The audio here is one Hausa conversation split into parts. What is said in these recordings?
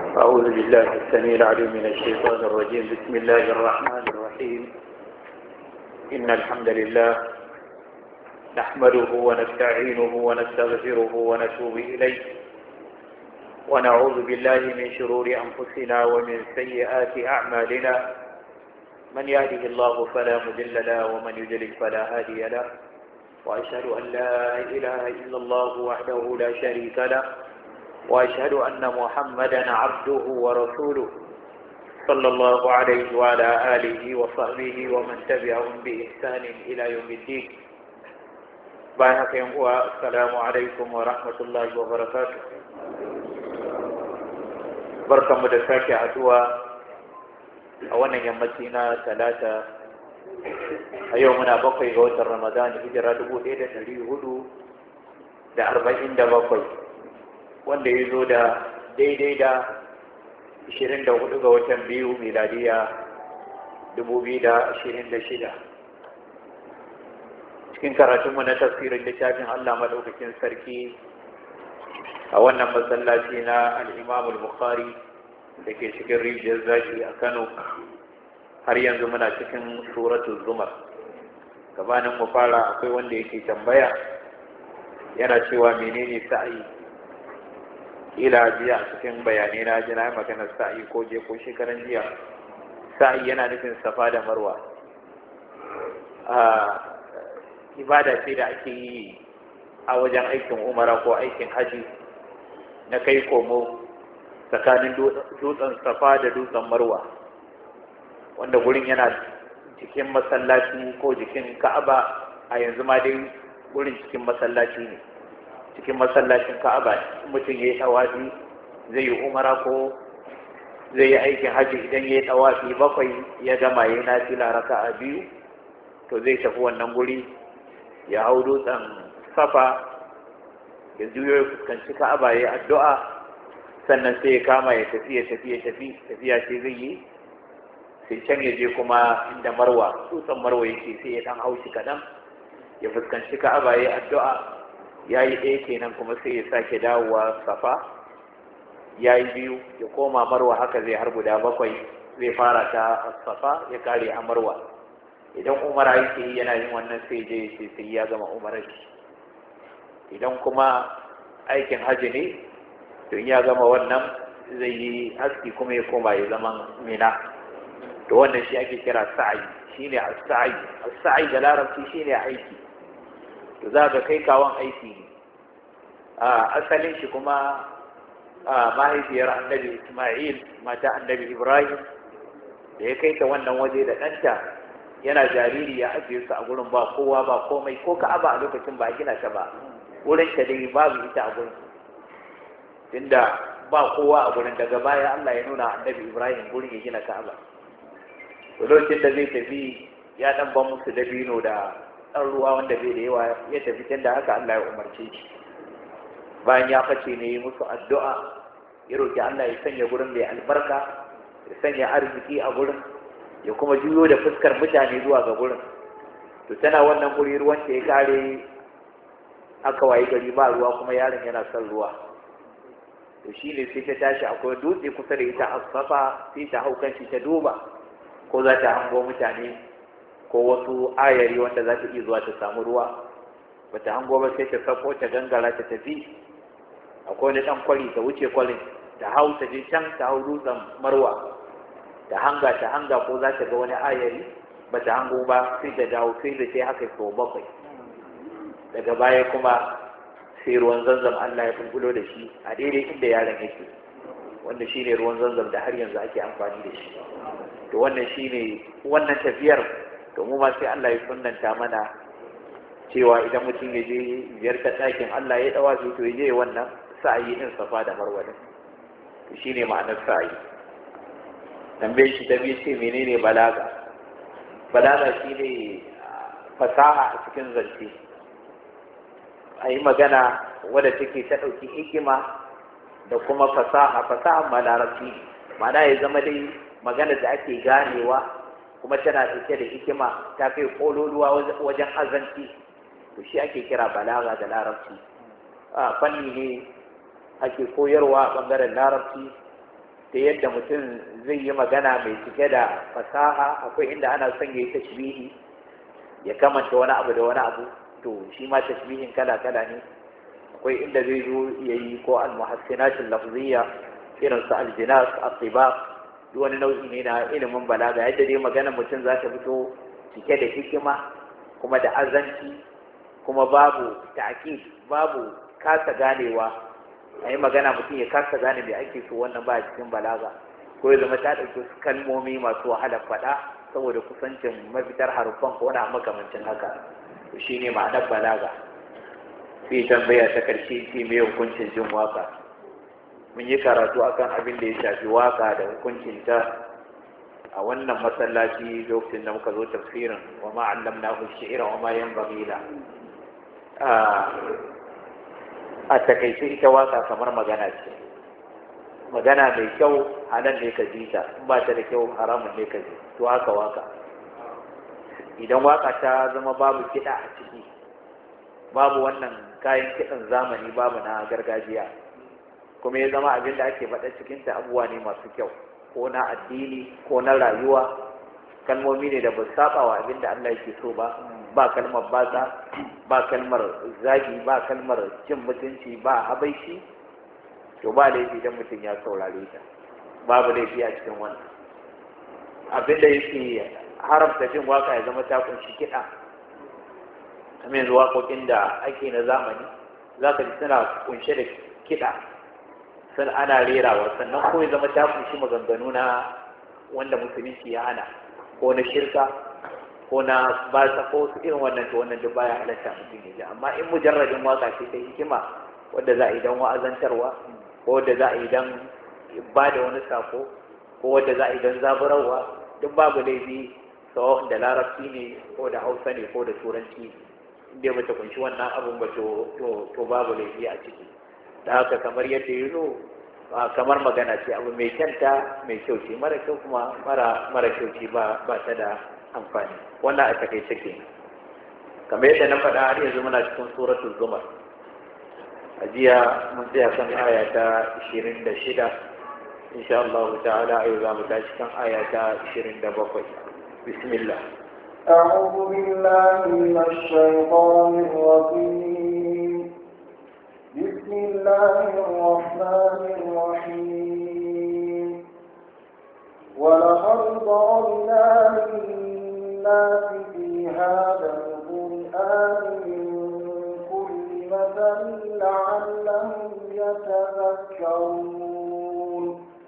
أعوذ بالله السميع العليم من الشيطان الرجيم. بسم الله الرحمن الرحيم. إن الحمد لله نحمده ونستعينه ونستغفره ونتوب إليه ونعوذ بالله من شرور أنفسنا ومن سيئات أعمالنا. من يهده الله فلا مضل له ومن يضلل فلا هادي له، وأشهد أن لا إله إلا الله وحده لا شريك له، وأشهد أن محمدا عبده ورسوله صلى الله عليه وعلى آله وصحبه ومن تبعهم بإحسان إلى يوم الدين. بارك السلام عليكم ورحمة الله وبركاته. بركة مدساك عدوى أولا يمتنا ثلاثة أيومنا بقي غوث رمضان هجرة دبوئة تريهدو دا 47 wanda ya zo da daidai da 24 ga watan biyu miladiya 2026 cikin karatunmu na tafsirin littafin Allah madaukakin sarki a wannan masallaci na al-Imam al-Bukhari da ke cikin rijiyar zaki a Kano. Har yanzu muna cikin suratul Zumar. Gabanin mu fara akwai wanda yake tambaya yana cewa menene sa'i. Ila jiya a cikin bayanai na ji na maganar sa'i ko je ko shekaran jiya. Sa'i yana nufin safa da marwa. Ibada ce da ake yi a wajen aikin umara ko aikin haji na kai komo tsakanin dutsen safa da dutsen marwa, wanda gurin yana cikin masallaci ko jikin ka'aba. A yanzu ma dai gurin cikin masallaci ne, cikin masallacin ka'aba. Mutum ya yi tawafi zai yi umara ko zai yi aikin haji, idan ya yi tawafi 7 ya gama ya yi nafila raka'a 2 to zai tafi wannan guri ya hau dutsen safa ya juyo ya fuskanci ka'aba ya yi addu'a, sannan sai ya kama ya tafiya ce zai yi sai can ya je kuma inda marwa, dutsen marwa yake, sai ya dan haushi kaɗan ya fuskanci ka'aba ya yi addu'a. Ya yi ɗaya kenan, kuma sai ya sake dawowa safa ya yi 2 ya koma marwa. Haka zai har guda 7. Zai fara ta safa ya kare a marwa. Idan umara yake yi yana yin wannan sai je sai ya gama umarar shi. Idan kuma aikin hajji ne to in ya gama wannan zai yi haski kuma ya koma ya zama mina. To wannan shi ake kira sa'i, shine as-sa'i. As-sa'i da larabci shine aiki. To za ga kai kawon aiki ne. Asalin shi kuma mahaifiyar annabi Ismail, mata annabi Ibrahim, da ya kai ta wannan waje da ɗanta yana jariri ya ajiye su a gurin, ba kowa ba komai, ko ka'aba a lokacin ba a gina ta ba, wurin ta dai babu ita a gurin, tunda ba kowa a gurin. Daga baya Allah ya nuna annabi Ibrahim gurin ya gina ka'aba. Lokacin da zai tafi ya ɗan ban musu dabino da ɗan ruwa wanda bai da yawa, ya tafi tun da haka Allah ya umarce shi. Bayan ya face ne musu addu'a, ya roƙi Allah ya sanya gurin da ya albarka, ya sanya arziki a gurin, ya kuma juyo da fuskar mutane zuwa ga gurin. To tana wannan guri ruwan ta ya kare, aka wayi gari ba ruwa, kuma yaron yana son ruwa. To shi ne sai ta tashi, akwai dutse kusa da ita a safa, sai ta hau kanshi ta duba ko za ta hango mutane ko wasu ayari wanda za ta iya zuwa ta samu ruwa. Bata hango ba, sai ta sako ta gangara ta tafi. Akwai wani ɗan kwari, ta wuce kwarin, ta hau ta je can, ta hau dutsen marwa, ta hanga ko za ta ga wani ayari. Bata hango ba, sai ta dawo, sai da sai haka sau 7. Daga baya kuma sai ruwan zanzam Allah ya bulbulo da shi a daidai inda yaron yake, wanda shine ruwan zanzam da har yanzu ake amfani da shi. To wannan shine wannan tafiyar. To mu ma sai Allah ya sunnanta mana cewa idan mutum ya je ziyartar ɗakin Allah ya dawa shi, to ya je wannan sa'ayi din safa da marwa din. To shine ma'anar sa'ayi. Tambaye shi ta biyu ce menene balaga. Balaga shine fasaha a cikin zance, a yi magana wadda take ta ɗauki hikima da kuma fasaha ma larabci, ma'ana ya zama dai magana da ake ganewa kuma tana ɗauke da hikima, ta kai ƙololuwa wajen azanci. To shi ake kira balaga da larabci. Fanni ne ake koyarwa a ɓangaren larabci ta yadda mutum zai yi magana mai cike da fasaha. Akwai inda ana son ya yi tashbihi, ya kamanta wani abu da wani abu, to shi ma tashbihin kala-kala ne. akwai inda zai zo ya yi ko al-muhassinatul lafziyya irin su al-jinas, at-tibaq, duk wani nau'i ne na ilimin balaga, yadda dai magana mutum za ta fito cike da hikima kuma da azanci, kuma babu ta'kid, babu kasa ganewa. a yi magana mutum ya kasa gane mai ake so, wannan ba a cikin balaga. ko ya zama ta ɗauki kalmomi masu wahalar faɗa saboda kusancin mafitar haruffan ko wani makamancin haka. to shi ne ma'anar balaga. sai tambaya ta ƙarshe ce mai hukuncin jin waka. mun yi karatu akan abin da ya shafi waka da hukuncinta a wannan masallaci lokacin da muka zo tafsirin wa ma allamnahu shi'ra wa ma yanbaghi la. a takaice ita waka kamar magana ce. magana mai kyau halal ne ka ji ta, in ba ta da kyau haramun ne ka ji. to haka waka, idan waka ta zama babu kiɗa a ciki, babu wannan kayan kiɗan zamani, babu na gargajiya, kuma ya zama abin da ake faɗa cikinta abubuwa ne masu kyau, ko na addini ko na rayuwa, kalmomi ne da ba saba wa abin da Allah yake so ba, ba kalmar batsa, ba kalmar zagi, ba kalmar cin mutunci, ba habaici, to ba laifi idan mutum ya saurare ta, babu laifi a cikin wannan. abin da yake haramta jin waka ya zama ta kunshi kiɗa, kamar yanzu waƙoƙin da ake na zamani za ka ji suna kunshe da kiɗa, sun ana rerawa, sannan ko ya zama ta kunshi maganganu na wanda musulunci ya hana, ko na shirka ko na batsa ko su irin wannan, to wannan duk baya halatta mutum ya ji. amma in mujarradin waka ce ta hikima wadda za a yi don wa'azantarwa, ko wadda za a yi don ba da wani sako, ko wadda za a yi don zaburarwa, duk babu laifi, sawa'un da larabci ne ko da hausa ne ko da turanci, inda bata kunshi wannan abun ba to babu laifi a ciki. da haka kamar yadda ya zo kamar magana ce, abu mai kyanta mai kyau ce, mara kyau kuma mara kyau ce, ba ta da amfani. wannan a takaice ke. kamar yadda na faɗa har yanzu muna cikin suratul zumar. a jiya mun tsaya kan aya ta 26, insha Allah ta'ala yau za mu tashi kan aya ta 27. bismillah. أعوذ بالله من الشيطان الرجيم. بسم الله الرحمن الرحيم. ولقد ضربنا للناس في هذا القرآن من كل مثل لعلهم يتذكرون.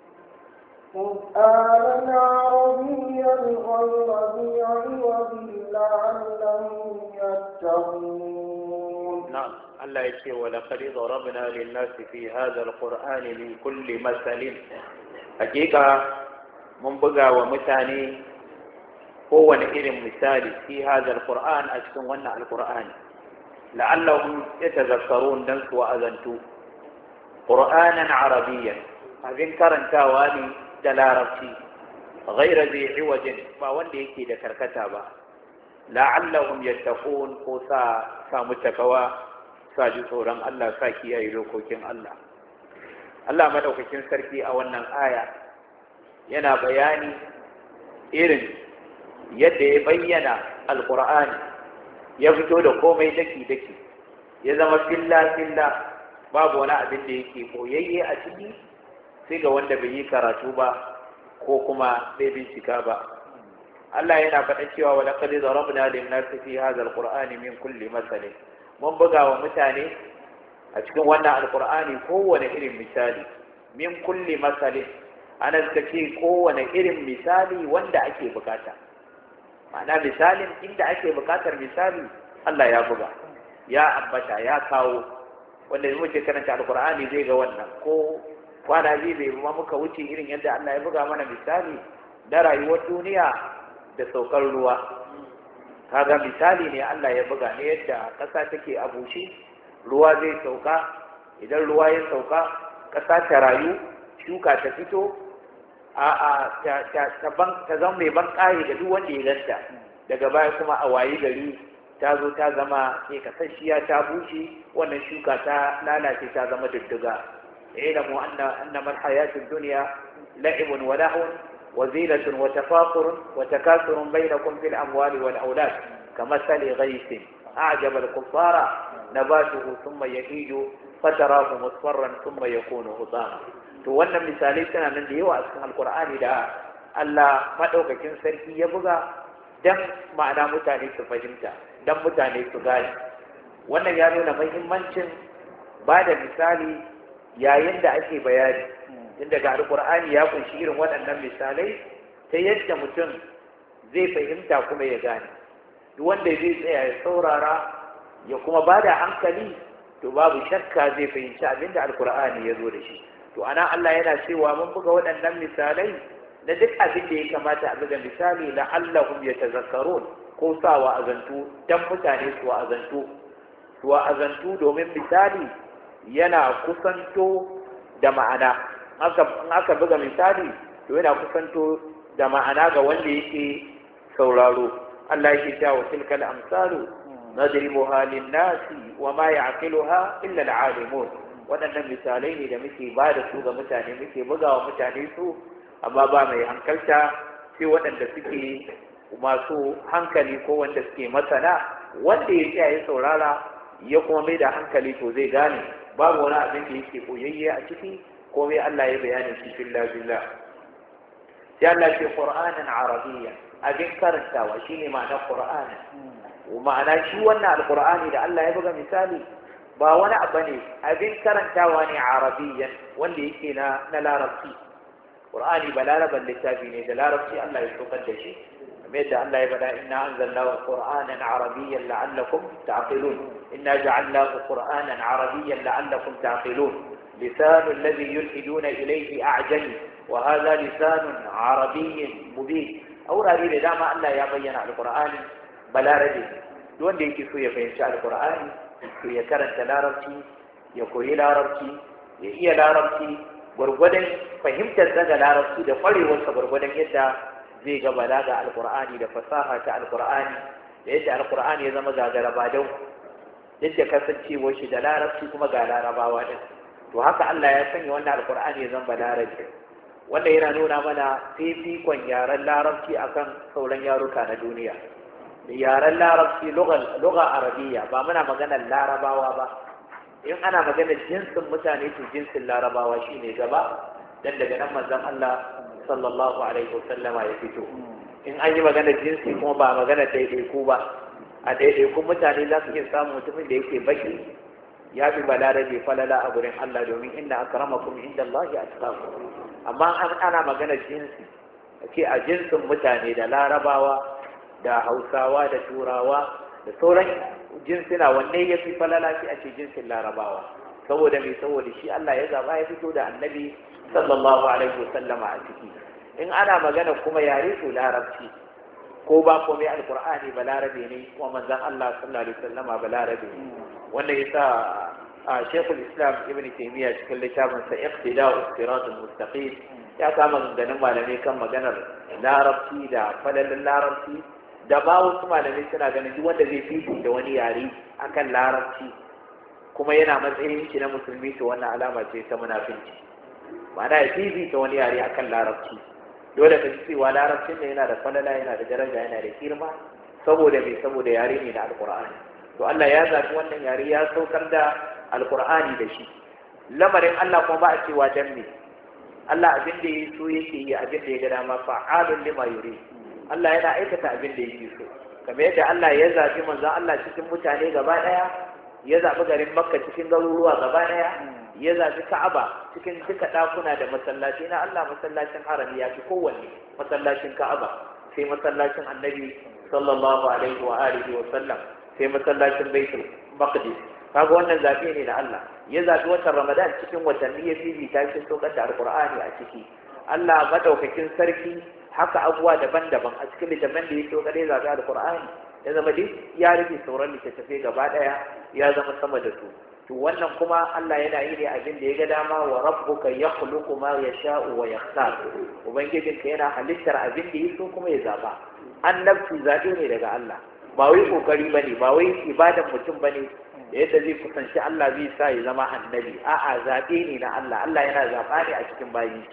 قرآنا عربيا غير ذي عوج لعلهم يتقون. نعم. الله يقول ولقد ضربنا للناس في هذا القرآن من كل مثل. حقيقة من بقى ومثاني هو إرم مثالي في هذا القرآن أشكن ونع القرآن لعلهم يتذكرون دنس وأذنتو. قرآنا عربيا أذن كرنتاواني دلارتي غير ذي عوج ما وندي كي ذكر كتابا لعلهم يتقون قوسا سامتكوا ساجي صورا الله ساكي أي لوكوكين الله مدوكين سركي أولنا آية ينا بياني إرن يدي بينا القرآن يفتو لكومي دكي يزم في الله babu wani abin da yake koyayye a ciki sai ga wanda bai yi karatu ba ko kuma bai bincika ba. Allah yana faɗa cewa wa laqad darabna lin-nasi fi hadha al-qur'ani min kulli masal. Mun buga wa mutane a cikin wannan alqur'ani kowane irin misali, min kulli masal. Ana ce kowane irin misali wanda ake bukata. Ma'ana misalin inda ake bukatar misali Allah ya buga, ya ambata, ya kawo. wanda ya muke karanta alkur'ani zai ga wannan, ko kwana biyu bai ma muka wuce irin yadda Allah ya buga mana misali da rayuwar duniya da saukar ruwa. kaga misali ne Allah ya buga ne yadda ƙasa take a bushe, ruwa zai sauka, idan ruwa ya sauka ƙasa ta rayu, shuka ta fito, ta zama mai ban ƙaye da duk wanda ya ganta, daga baya kuma a wayi gari ta zo ta zama sai kasashiya, ta bushe, wannan shuka ta lalace ta zama dudduga. ilamu annama alhayatud dunya la'ibun wa lahun wa zinatun wa tafakurun wa takasurun bainakum fil amwali wal aulad kamathali ghaythin a'jaba al-kuffara nabatuhu thumma yahiju fatarahu musfarran thumma yakunu hutama. To wannan misalai tana nan da yawa a cikin alkur'ani da Allah madaukakin sarki ya buga dan ma'ana mutane su fahimta, dan mutane su gane. Wannan ya nuna muhimmancin ba da misali yayin da ake bayani, inda ga alkur'ani ya kunshi irin waɗannan misalai ta yadda mutum zai fahimta kuma ya gane. Duk wanda zai tsaya ya saurara ya kuma ba da hankali, to babu shakka zai fahimci abinda alkur'ani ya zo da shi. To ana Allah yana cewa mun buga waɗannan misalai na duk abin da ya kamata a buga misali la'allahum yatazakkarun, ko sa wa'azantu dan mutane su wa'azantu domin misali yana kusanto da ma'ana. In aka buga misali to yana kusanto da ma'ana ga wanda yake sauraro. Allah yake cewa tilkal amsalu nadribuha lin-nasi wa ma ya'qiluha illa al-'alimun. Waɗannan misalai ne da muke ba da su ga mutane, muke bugawa mutane su, amma ba mai hankalta sai waɗanda suke masu hankali ko wanda suke masana. Wanda ya tsaya ya saurara ya kuma mai da hankali to zai gane babu wani abin da yake koyayye a ciki, komai Allah ya bayani shi fillah billah. sai Allah ce Qur'anan Arabiyya, abin karantawa shine ma'anar Qur'ani. Ma'ana shi wannan alqur'ani da Allah ya buga misali ba wani abu ne, abin karantawa ne arabiyyan wanda yake na larabci. Qur'ani ba laraban littafi ne, da larabci Allah ya saukar da shi. kamar yadda Allah ya faɗa inna anzalnahu qur'anan arabiyyan la'allakum ta'qilun, inna ja'alnahu qur'anan arabiyyan la'allakum ta'qilun, lisanu alladhi yulhiduna ilayhi a'jami wa hadha lisanun arabiyyin mubin. aurare da dama Allah ya bayyana alqur'ani balarabe. duk wanda yake so ya fahimci alqur'ani to ya karanta larabci, ya koyi larabci, ya iya larabci gwargwadon fahimtar daga larabci da kwarewarsa gwargwadon yadda zai ga balaga alqur'ani da fasaha ta alqur'ani, da yadda alqur'ani ya zama gagara badau, yadda kasancewar shi da larabci kuma ga larabawa din. to haka Allah ya sanya wannan alqur'ani ya zama balarabe. wanda yana nuna mana fifikon yaren larabci akan sauran yaruka na duniya. yaren larabci lugha arabiya, ba muna maganar larabawa ba. in ana maganar jinsin mutane to jinsin larabawa shine gaba, dan daga nan manzon Allah sallallahu alaihi wasallama ya fito. in an yi maganar jinsi kuma ba maganar daidaiku ba, a daidaikun mutane za su iya samun mutumin da yake baki ya fi balarabe falala a gurin Allah, domin inna akramakum indallahi atqakum. amma ana maganar jinsi, ake a jinsin mutane da larabawa da hausawa da turawa da sauran jinsina, wanne ya fi falala shi a ce jinsin larabawa. saboda mai, saboda shi Allah ya zaba ya fito da annabi sallallahu alaihi wasallama a ciki. in ana magana kuma yare to larabci, ko ba komai alqur'ani balarabe ne, kuma manzon Allah sallallahu alaihi wasallama balarabe ne. wanda yasa Sheikhul Islam Ibn Taymiyyah cikin littafin sa Iqtida'us Siratal Mustaqim ya kama ganin malamai kan maganar larabci da falalin larabci, da ba wasu malamai suna ganin duk wanda zai fifi da wani yare akan larabci kuma yana matsayin shi na musulmi, to wannan alama ce ta munafinci. ma'ana ya fifi ta wani yare akan larabci. dole ka ji cewa larabcin ne yana da falala, yana da daraja, yana da girma, saboda me, saboda yare ne da alqur'ani. to Allah ya zaɓi wannan yare ya saukar da alqur'ani da shi. lamarin Allah kuma ba a cewa dan me. Allah abin da ya so yake yi, abin da ya ga dama, fa'alun lima yuri. Allah yana aikata abin da yake so. kamar yadda Allah ya zaɓi manzon Allah cikin mutane gaba ɗaya, ya zaɓi garin Makka cikin garuruwa gaba ɗaya, ya zaɓi Ka'aba cikin duka ɗakuna da masallaci na Allah. masallacin harami ya fi kowanne, masallacin Ka'aba, sai masallacin Annabi sallallahu alaihi wa alihi wa sallam, sai masallacin Baitul Maqdis. kaga wannan zaɓe ne na Allah. ya zaɓi watan Ramadan cikin watanni, ya fifita shi saukar da Alƙur'ani a ciki. Allah madaukakin sarki haka abubuwa daban-daban a cikin littafin da ya saukar ya zaɓi Alƙur'ani, ya zama duk ya rufe sauran littattafai gaba ɗaya, ya zama sama da su. to wannan kuma Allah yana yi ne abin da ya ga dama. wa rabbuka yakhluqu ma yasha'u wa yakhtar. ubangijinka yana halittar abin da ya so kuma ya zaba. annabci zaɓe ne daga Allah, ba wai kokari bane, ba wai ibadan mutum bane da yadda zai kusanci Allah zai sa ya zama annabi. a'a, zaɓe ne na Allah. Allah yana zaɓa ne a cikin bayin shi.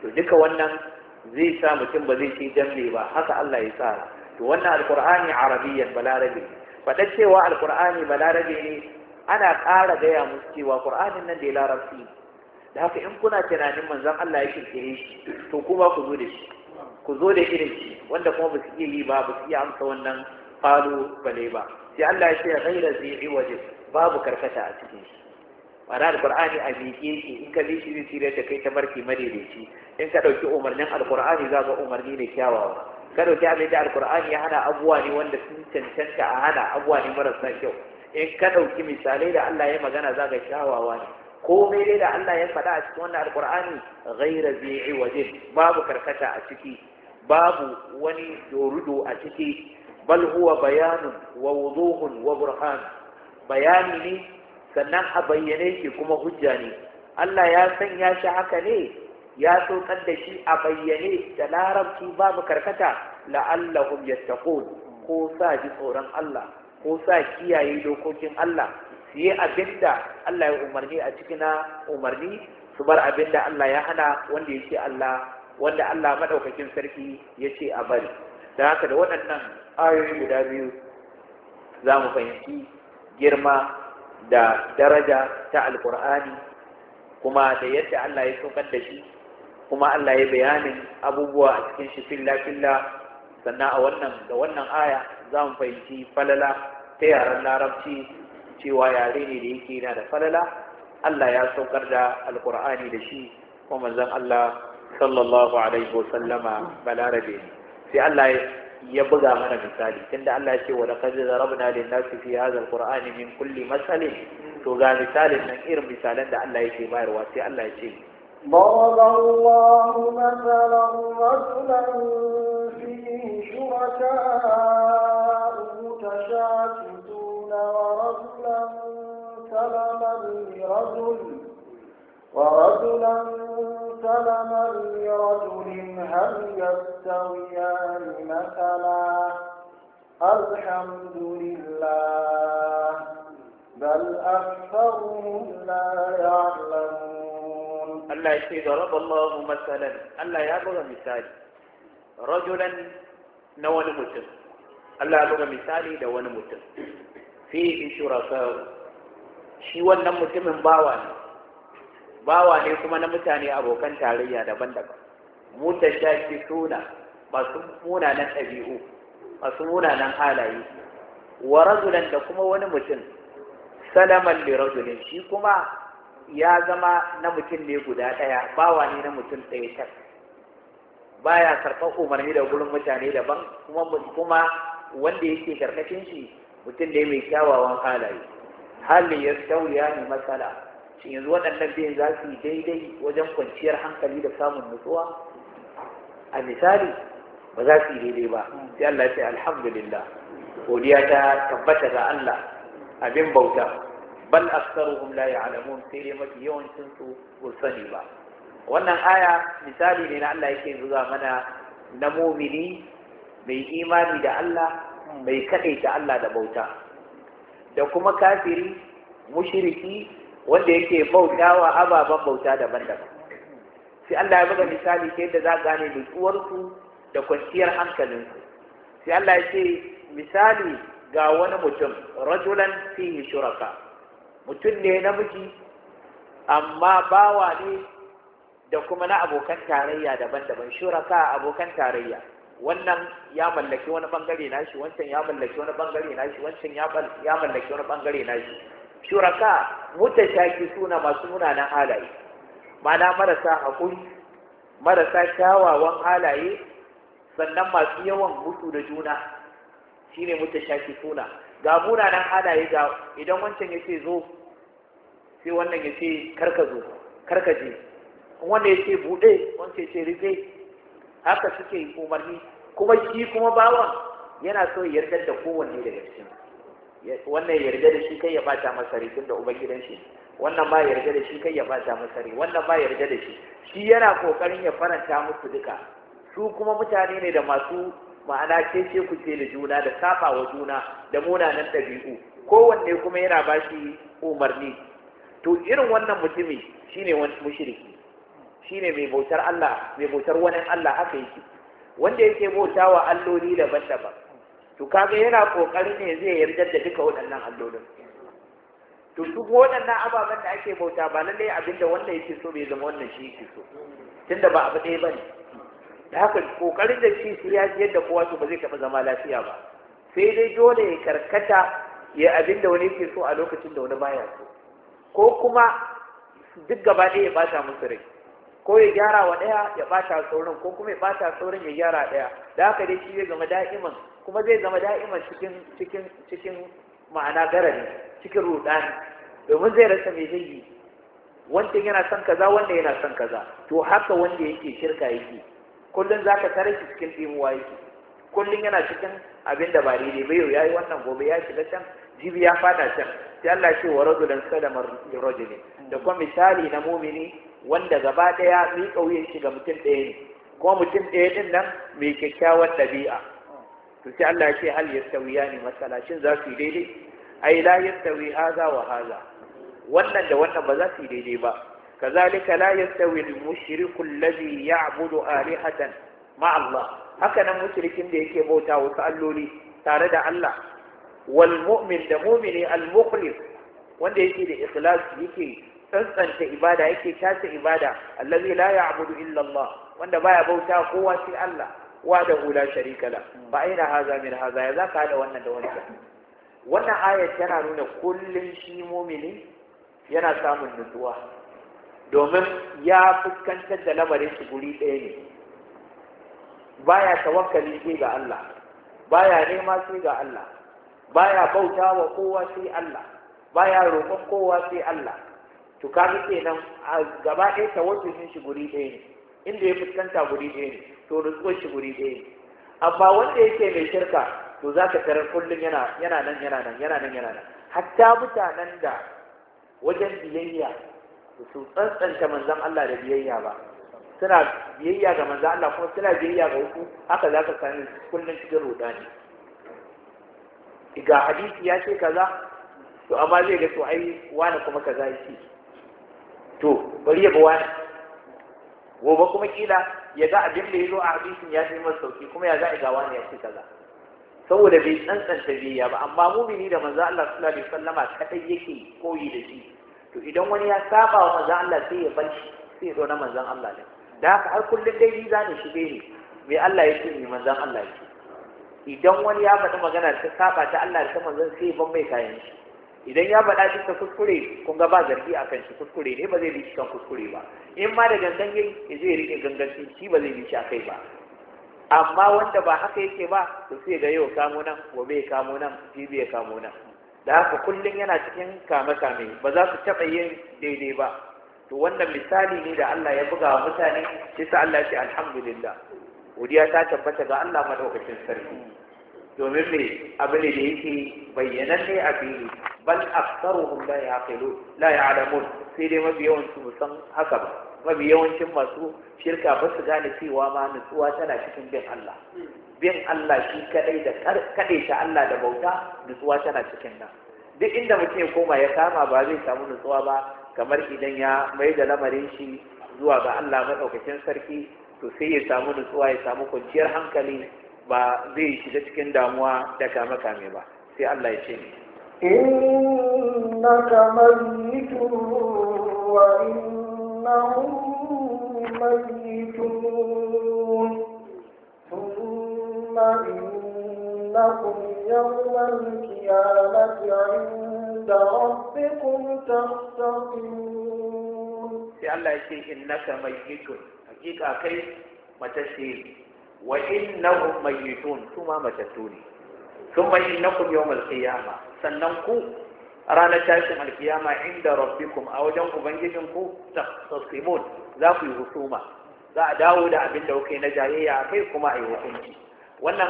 to duka wannan zai sa mutum ba zai ce jamle ba, haka Allah ya tsara. to wannan alqur'ani arabiyyan balarabi, faɗa cewa alqur'ani balarabi ne ana ƙara gaya musu cewa qur'anin nan da ya larabci, da haka in kuna tunanin manzon Allah ya kirkire shi to kuma ku zo da shi, ku zo da irin shi, wanda kuma ba su iya yi ba, ba su iya amsa wannan qalu bale ba. sai Allah ya ce ghaira zai waje, babu karkata a cikin shi. ma'ana alqur'ani a miƙe shi, in ka bi shi zai tsira da kai ta barki madaidaici. in ka ɗauki umarnin alqur'ani za ga umarni ne kyawawa, ka ɗauki abin da alqur'ani ya hana abubuwa ne wanda sun cancanta a hana, abubuwa ne marasa kyau. in ka ɗauki misalai da Allah ya magana za ga kyawawa ne. komai dai da Allah ya faɗa a cikin wannan alqur'ani ghaira zai waje, babu karkata a ciki, babu wani dorudo a ciki, bal huwa bayanun wa wuduhun wa burhan, bayani ne sannan a bayyane shi kuma hujja ne. Allah ya sanya shi haka ne, ya saukar da shi a bayyane da larabci babu karkata, la'allahum yattaqun, ko sa ji tsoron Allah, ko sa kiyaye dokokin Allah, su yi abinda Allah ya umarni a cikin umarni, su bar abinda Allah ya hana wanda yake wanda Allah madaukakin sarki yace a bari. da haka da waɗannan ayoyi guda biyu za mu fahimci girma da daraja ta alkur'ani, kuma da yadda Allah ya saukar da shi, kuma Allah ya bayanin abubuwa a cikin shi filla-filla. sannan da wannan aya za mu fahimci falala ta yaren larabci, cewa yare ne da yake yana da falala. Allah ya saukar da alkur'ani da shi, kuma manzon Allah sallallahu alaihi wasallama balarabe ne. sai Allah ya buga mana misali, tunda Allah ya ce wa laqad zarabna lin-nasi fi hadha al-qur'ani min kulli masalin, to ga misalin nan irin misalan da Allah yake bayarwa. sai Allah ya ce ضرب الله مثلا رجلا فيه شركاء متشاكسون ورجلا سلما لرجل هل يستويان مثلا الحمد لله بل أكثرهم لا يعلمون. الله يقول ضرب الله مثلا، الله يبغى مثال رجلا نوان متن، الله يبغى مثالي دوان متن فيه شركاء، shi wannan mutumin bawa ne kuma na mutane abokan tarayya daban-daban, mutashakisuna, masu munanan ɗabi'u, masu munanan halaye, wa rajulan da kuma wani mutum salaman li rajulin, shi kuma ya zama na mutum ne guda ɗaya, bawa ne na mutum ɗaya tak, baya karɓar umarni da gurin mutane daban, kuma wanda yake karkashin shi mutum ne mai kyawawan halaye. hali ya sauya ne matsala, shi yanzu waɗannan biyun za su yi daidai wajen kwanciyar hankali da samun nutsuwa? a misali ba za su yi daidai ba. sai Allah ya ce alhamdulillah, godiya ta tabbata ga Allah abin bauta, bal aktsaruhum la ya'lamun, sai dai mafi yawancin su ba sani ba. wannan aya misali ne na Allah yake zuwa mana na mumini mai imani da Allah, mai kadaita Allah da bauta, da kuma kafiri mushriki wanda yake bautawa ababen bauta daban-daban. sai Allah ya buga misali ta yadda za gane nutsuwarsu da kwanciyar hankalinsu. sai Allah ya ce misali ga wani mutum, rajulan fihi shuraka, mutum ne namiji amma bawa ne da kuma na abokan tarayya daban-daban. shuraka abokan tarayya, wannan ya mallaki wani bangare nashi, wancan ya mallaki wani bangare nashi, wancan ya mallaki wani bangare nashi. shuraka mutashakisuna, masu munanan halaye, mana marasa haƙuri, marasa kyawawan halaye, sannan masu yawan mutu da juna, shine mutashakisuna. ga munanan halaye, ga idan wancan yace zo sai wannan yace karka zo, karka je, wanda yace bude wancan yace rufe, haka suke umarni. kuma shi kuma bawan yana so ya yarda da kowanne daga cikin, wannan ya yarda da shi kai ya bata masa rai tunda ubangidan shi, wannan ba ya yarda da shi kai ya bata masa rai, wannan ba ya yarda da shi, shi yana kokarin ya faranta musu duka. su kuma mutane ne da masu ma'ana cece kuce da juna, da saba wa juna, da munanan ɗabi'u, kowanne kuma yana ba shi umarni. to irin wannan mutumi shine wani mushriki, shine mai bautar Allah, mai bautar wani Allah haka yake. Wanda yake bautawa alloli daban-daban to kaga yana kokarin ne zai yarda da duka waɗannan allolin. To su waɗannan ababen da ake bauta ba lallai abinda wanda yake so bai zama wannan shi yake so, tunda ba abu ɗaya bane. Da haka kokarin da shi su ya yadda kowa to ba zai taɓa zama lafiya ba, sai dai dole ya karkata ya abinda wani yake so a lokacin da wani baya so, ko kuma duk gaba ɗaya ya ɓata musu rai, ko ya gyara wa ɗaya ya ɓata sauran, ko kuma ya ɓata sauran ya gyara ɗaya. Da haka dai shi zai zama da'iman, kuma zai zama da'iman cikin ma'ana garari, cikin rudani, domin zai rasa mai zai yi. Wancan yana son kaza, wanda yana son kaza. To haka wanda yake shirka yake, kullum za ka tare shi cikin ɗimuwa yake, kullum yana cikin abin da ba daidai ba. Yau ya yi wannan, gobe ya shiga can, jibi ya fada can. Sai Allah ce wa rajulan salamar rajulin, da kuma misali na mumini wanda gaba ɗaya mai kauye shi ga mutum ɗaya ne, kuma mutum ɗaya ɗin nan mai kyakkyawan ɗabi'a. To sai Allah ya ce hal yastawiyani masala, shin za su yi daidai? Ai la yastawi haza wa haza, wannan da wannan ba za su yi daidai ba. Kazalika la yastawi al-mushriku alladhi ya'budu alihatan ma Allah, haka nan mushrikin da yake bauta wasu alloli tare da Allah, wal mu'min da mu'mini al-mukhlis wanda yake da ikhlas, yake tsantsanta ibada, yake tace ibada, allazi la ya'budu illa Allah, wanda baya bauta kowa sai Allah wada la sharika la. Ba aina haza min haza, ya zaka hada wannan da wancan. Wannan ayat tana nuna kullun shi mu'mini yana samun nutsuwa, domin ya fuskantar da lamarin shi guri ɗaya ne, baya tawakkali sai ga Allah, baya nema sai ga Allah, baya bauta wa kowa sai Allah, baya roƙon kowa sai Allah. To kaga kenan a gaba ɗaya tawakkulin shi guri ɗaya ne, inda ya fuskanta guri ɗaya ne, to nutsuwar shi guri ɗaya ne. Amma wanda yake mai shirka to za ka tarar kullum yana nan. Hatta mutanen da wajen biyayya su tsantsanta manzon Allah da biyayya ba, suna biyayya ga manzon Allah kuma suna biyayya ga wasu, haka za ka sami kullum cikin rudani. Ga hadisi ya ce kaza, to amma zai ga to ai wani kuma kaza ya ce, to bari ya bi wani, gobe kuma kila ya ga abin da ya zo a hadisin ya fi masa sauki, kuma ya ga wani ya ce kaza, saboda bai tsantsanta biyayya ba. Amma mumini da manzo Allah sallallahu alaihi wasallama kadai yake koyi da shi, to idan wani ya saba wa manzo Allah sai ya bar shi, sai ya zo na manzon Allah ne. Da haka har kullum dai ni zani shige ne mai Allah yake, mai manzon Allah yake. Idan wani ya faɗi magana ta saba ta Allah da ta manzon, sai ya ban mai kayan shi. Idan ya faɗa shi ta kuskure, kun ga ba zargi akan shi, kuskure ne, ba zai bi shi kan kuskure ba. In ma da gangan yayi zai rike gangancin shi, ba zai bi shi akai ba. Amma wanda ba haka yake ba, to sai ga yau kamo nan, gobe ya kamo nan, jibi ya kamo nan. Da haka kullum yana cikin kame-kame, ba za su taɓa yin daidai ba. To wannan misali ne da Allah ya buga wa mutane, shi sa Allah ya ce alhamdulillah, godiya ta tabbata ga Allah madaukakin sarki. Domin me abu ne da yake bayyananne a fili, bal aktsaruhum la ya'lamun, sai dai mafi yawancin su san haka ba. Mafi yawancin masu shirka ba su gane cewa ma nutsuwa tana cikin bin Allah. Bin Allah shi kadai da kadai ta Allah da bauta, nutsuwa tana cikin nan. Duk inda mutum ya koma ya kama ba zai samu nutsuwa ba, kamar idan ya mai da lamarin shi zuwa ga Allah madaukakin sarki, to sai ya samu nutsuwa, ya samu kwanciyar hankali, ba zai shiga cikin damuwa da kame-kame ba. Sai Allah ya ce ni innaka mayyitun wa innahum mayyitun thumma innakum yawmal qiyamati 'inda rabbikum takhtasun. sai Allah ya ce innaka mayyitun, hakika kai matacce, wa innahum mayyitun, kuma matattu ne. Thumma innakum yawmal qiyamah, sannan ku ranar tashin alkiyama inda rabbikum, a wajen ubangijinku, taqtasimun, za ku yi husuma, za a dawo da abin da kuke na jayayya kai kuma a yi hukunci. Wannan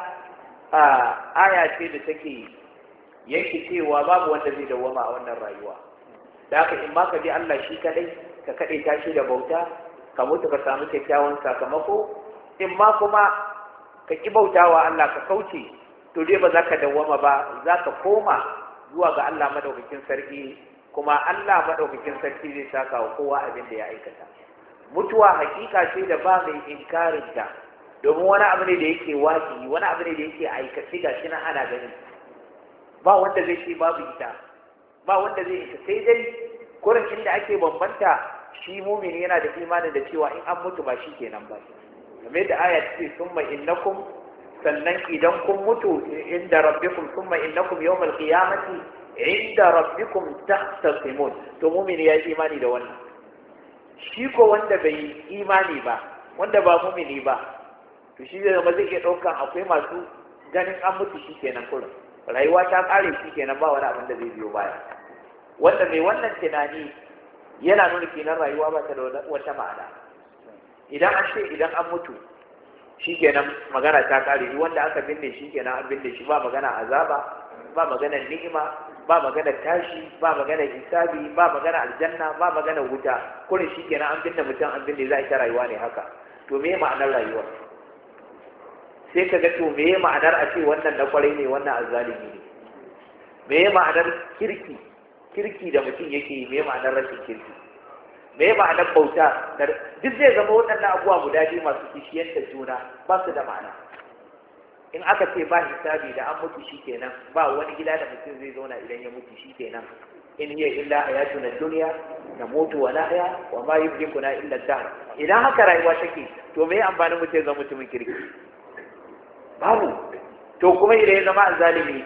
aya ce da take yanke cewa babu wanda zai dawwama a wannan rayuwa. Da haka in ma ka bi Allah shi kadai, ka kaɗe tashi da bauta, ka mutu ka samu kyakkyawan sakamako, in ma kuma ka ƙi bautawa Allah ka kauce, to dai ba za ka dawwama ba, za ka koma zuwa ga Allah madaukakin sarki, kuma Allah madaukakin sarki zai saka wa kowa abin da ya aikata. mutuwa hakika ce da ba mai inkarin ta, domin wani abu ne da yake waki, wani abu ne da yake aikace ga shi nan ana gani, ba wanda zai ce babu ita, ba wanda zai ita, sai dai kurin inda ake bambanta shi mumini yana da imanin da cewa in an mutu ba shi kenan ba, kamar da aya ce summa innakum, sannan idan kun mutu inda rabbikum summa innakum yawmal qiyamati inda rabbikum tahtasimun, to mumini ya yi imani da wannan. Shi ko wanda bai imani ba, wanda ba mumini ba, to shi zai zama zai iya ɗaukan akwai masu ganin an mutu shi kenan kullum, rayuwa ta ƙare shi kenan ba wani abin da zai biyo baya. Wanda mai wannan tunani yana nuna kenan rayuwa ba ta da wata ma'ana. Idan an ce idan an mutu shi kenan magana ta ƙare, wanda aka binne shi kenan an binne shi, ba magana azaba, ba magana ni'ima, ba magana tashi, ba magana hisabi, ba magana aljanna, ba magana wuta, kullum shi kenan an binne mutum, an binne za a ta rayuwa ne haka. To me ma'anar rayuwa? Sai ka ga to me ma'anar a ce wannan na kwarai ne, wannan azzalimi ne? Me ma'anar kirki da mutum yake yi, me ma'anar rashin kirki? Me ma'anar bauta? Duk zai zama waɗannan abubuwa guda biyu masu kishiyanta juna, ba su da ma'ana. In aka ce ba hisabi da an mutu shi kenan, ba wani gida da mutum zai zauna idan ya mutu shi kenan. In hiya illa hayatuna dunya namutu wa nahya wa ma yuhlikuna illa ad-dahr. Idan haka rayuwa take, to me amfanin mutum ya zama mutumin kirki? Babu. To kuma idan ya zama azzalimi,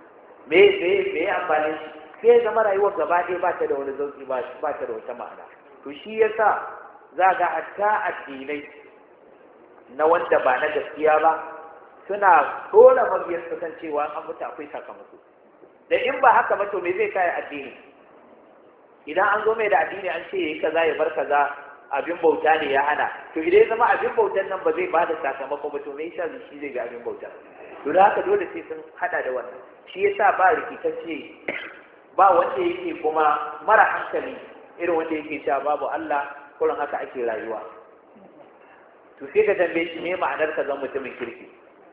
me amfanin shi? Sai ya zama rayuwar gaba ɗaya ba ta da wani zauki, ba ta da wata ma'ana. To shi yasa za ga hatta addinai na wanda ba na gaskiya ba suna dole mabiyar su kan cewa an mutu akwai sakamako. Da in ba haka ba to me zai kai addini? Idan an zo mai da addini an ce yayi kaza ya bar kaza, abin bauta ne ya hana, to idan ya zama abin bautan nan ba zai ba da sakamako ba, to me yasa shi zai ga abin bauta? To da haka dole sai sun hada da wannan. Shi yasa ba rikitacce, ba wanda yake kuma mara hankali irin wanda yake cewa babu Allah, kullum haka ake rayuwa. To sai ka tambaye shi me ma'anar ka zama mutumin kirki?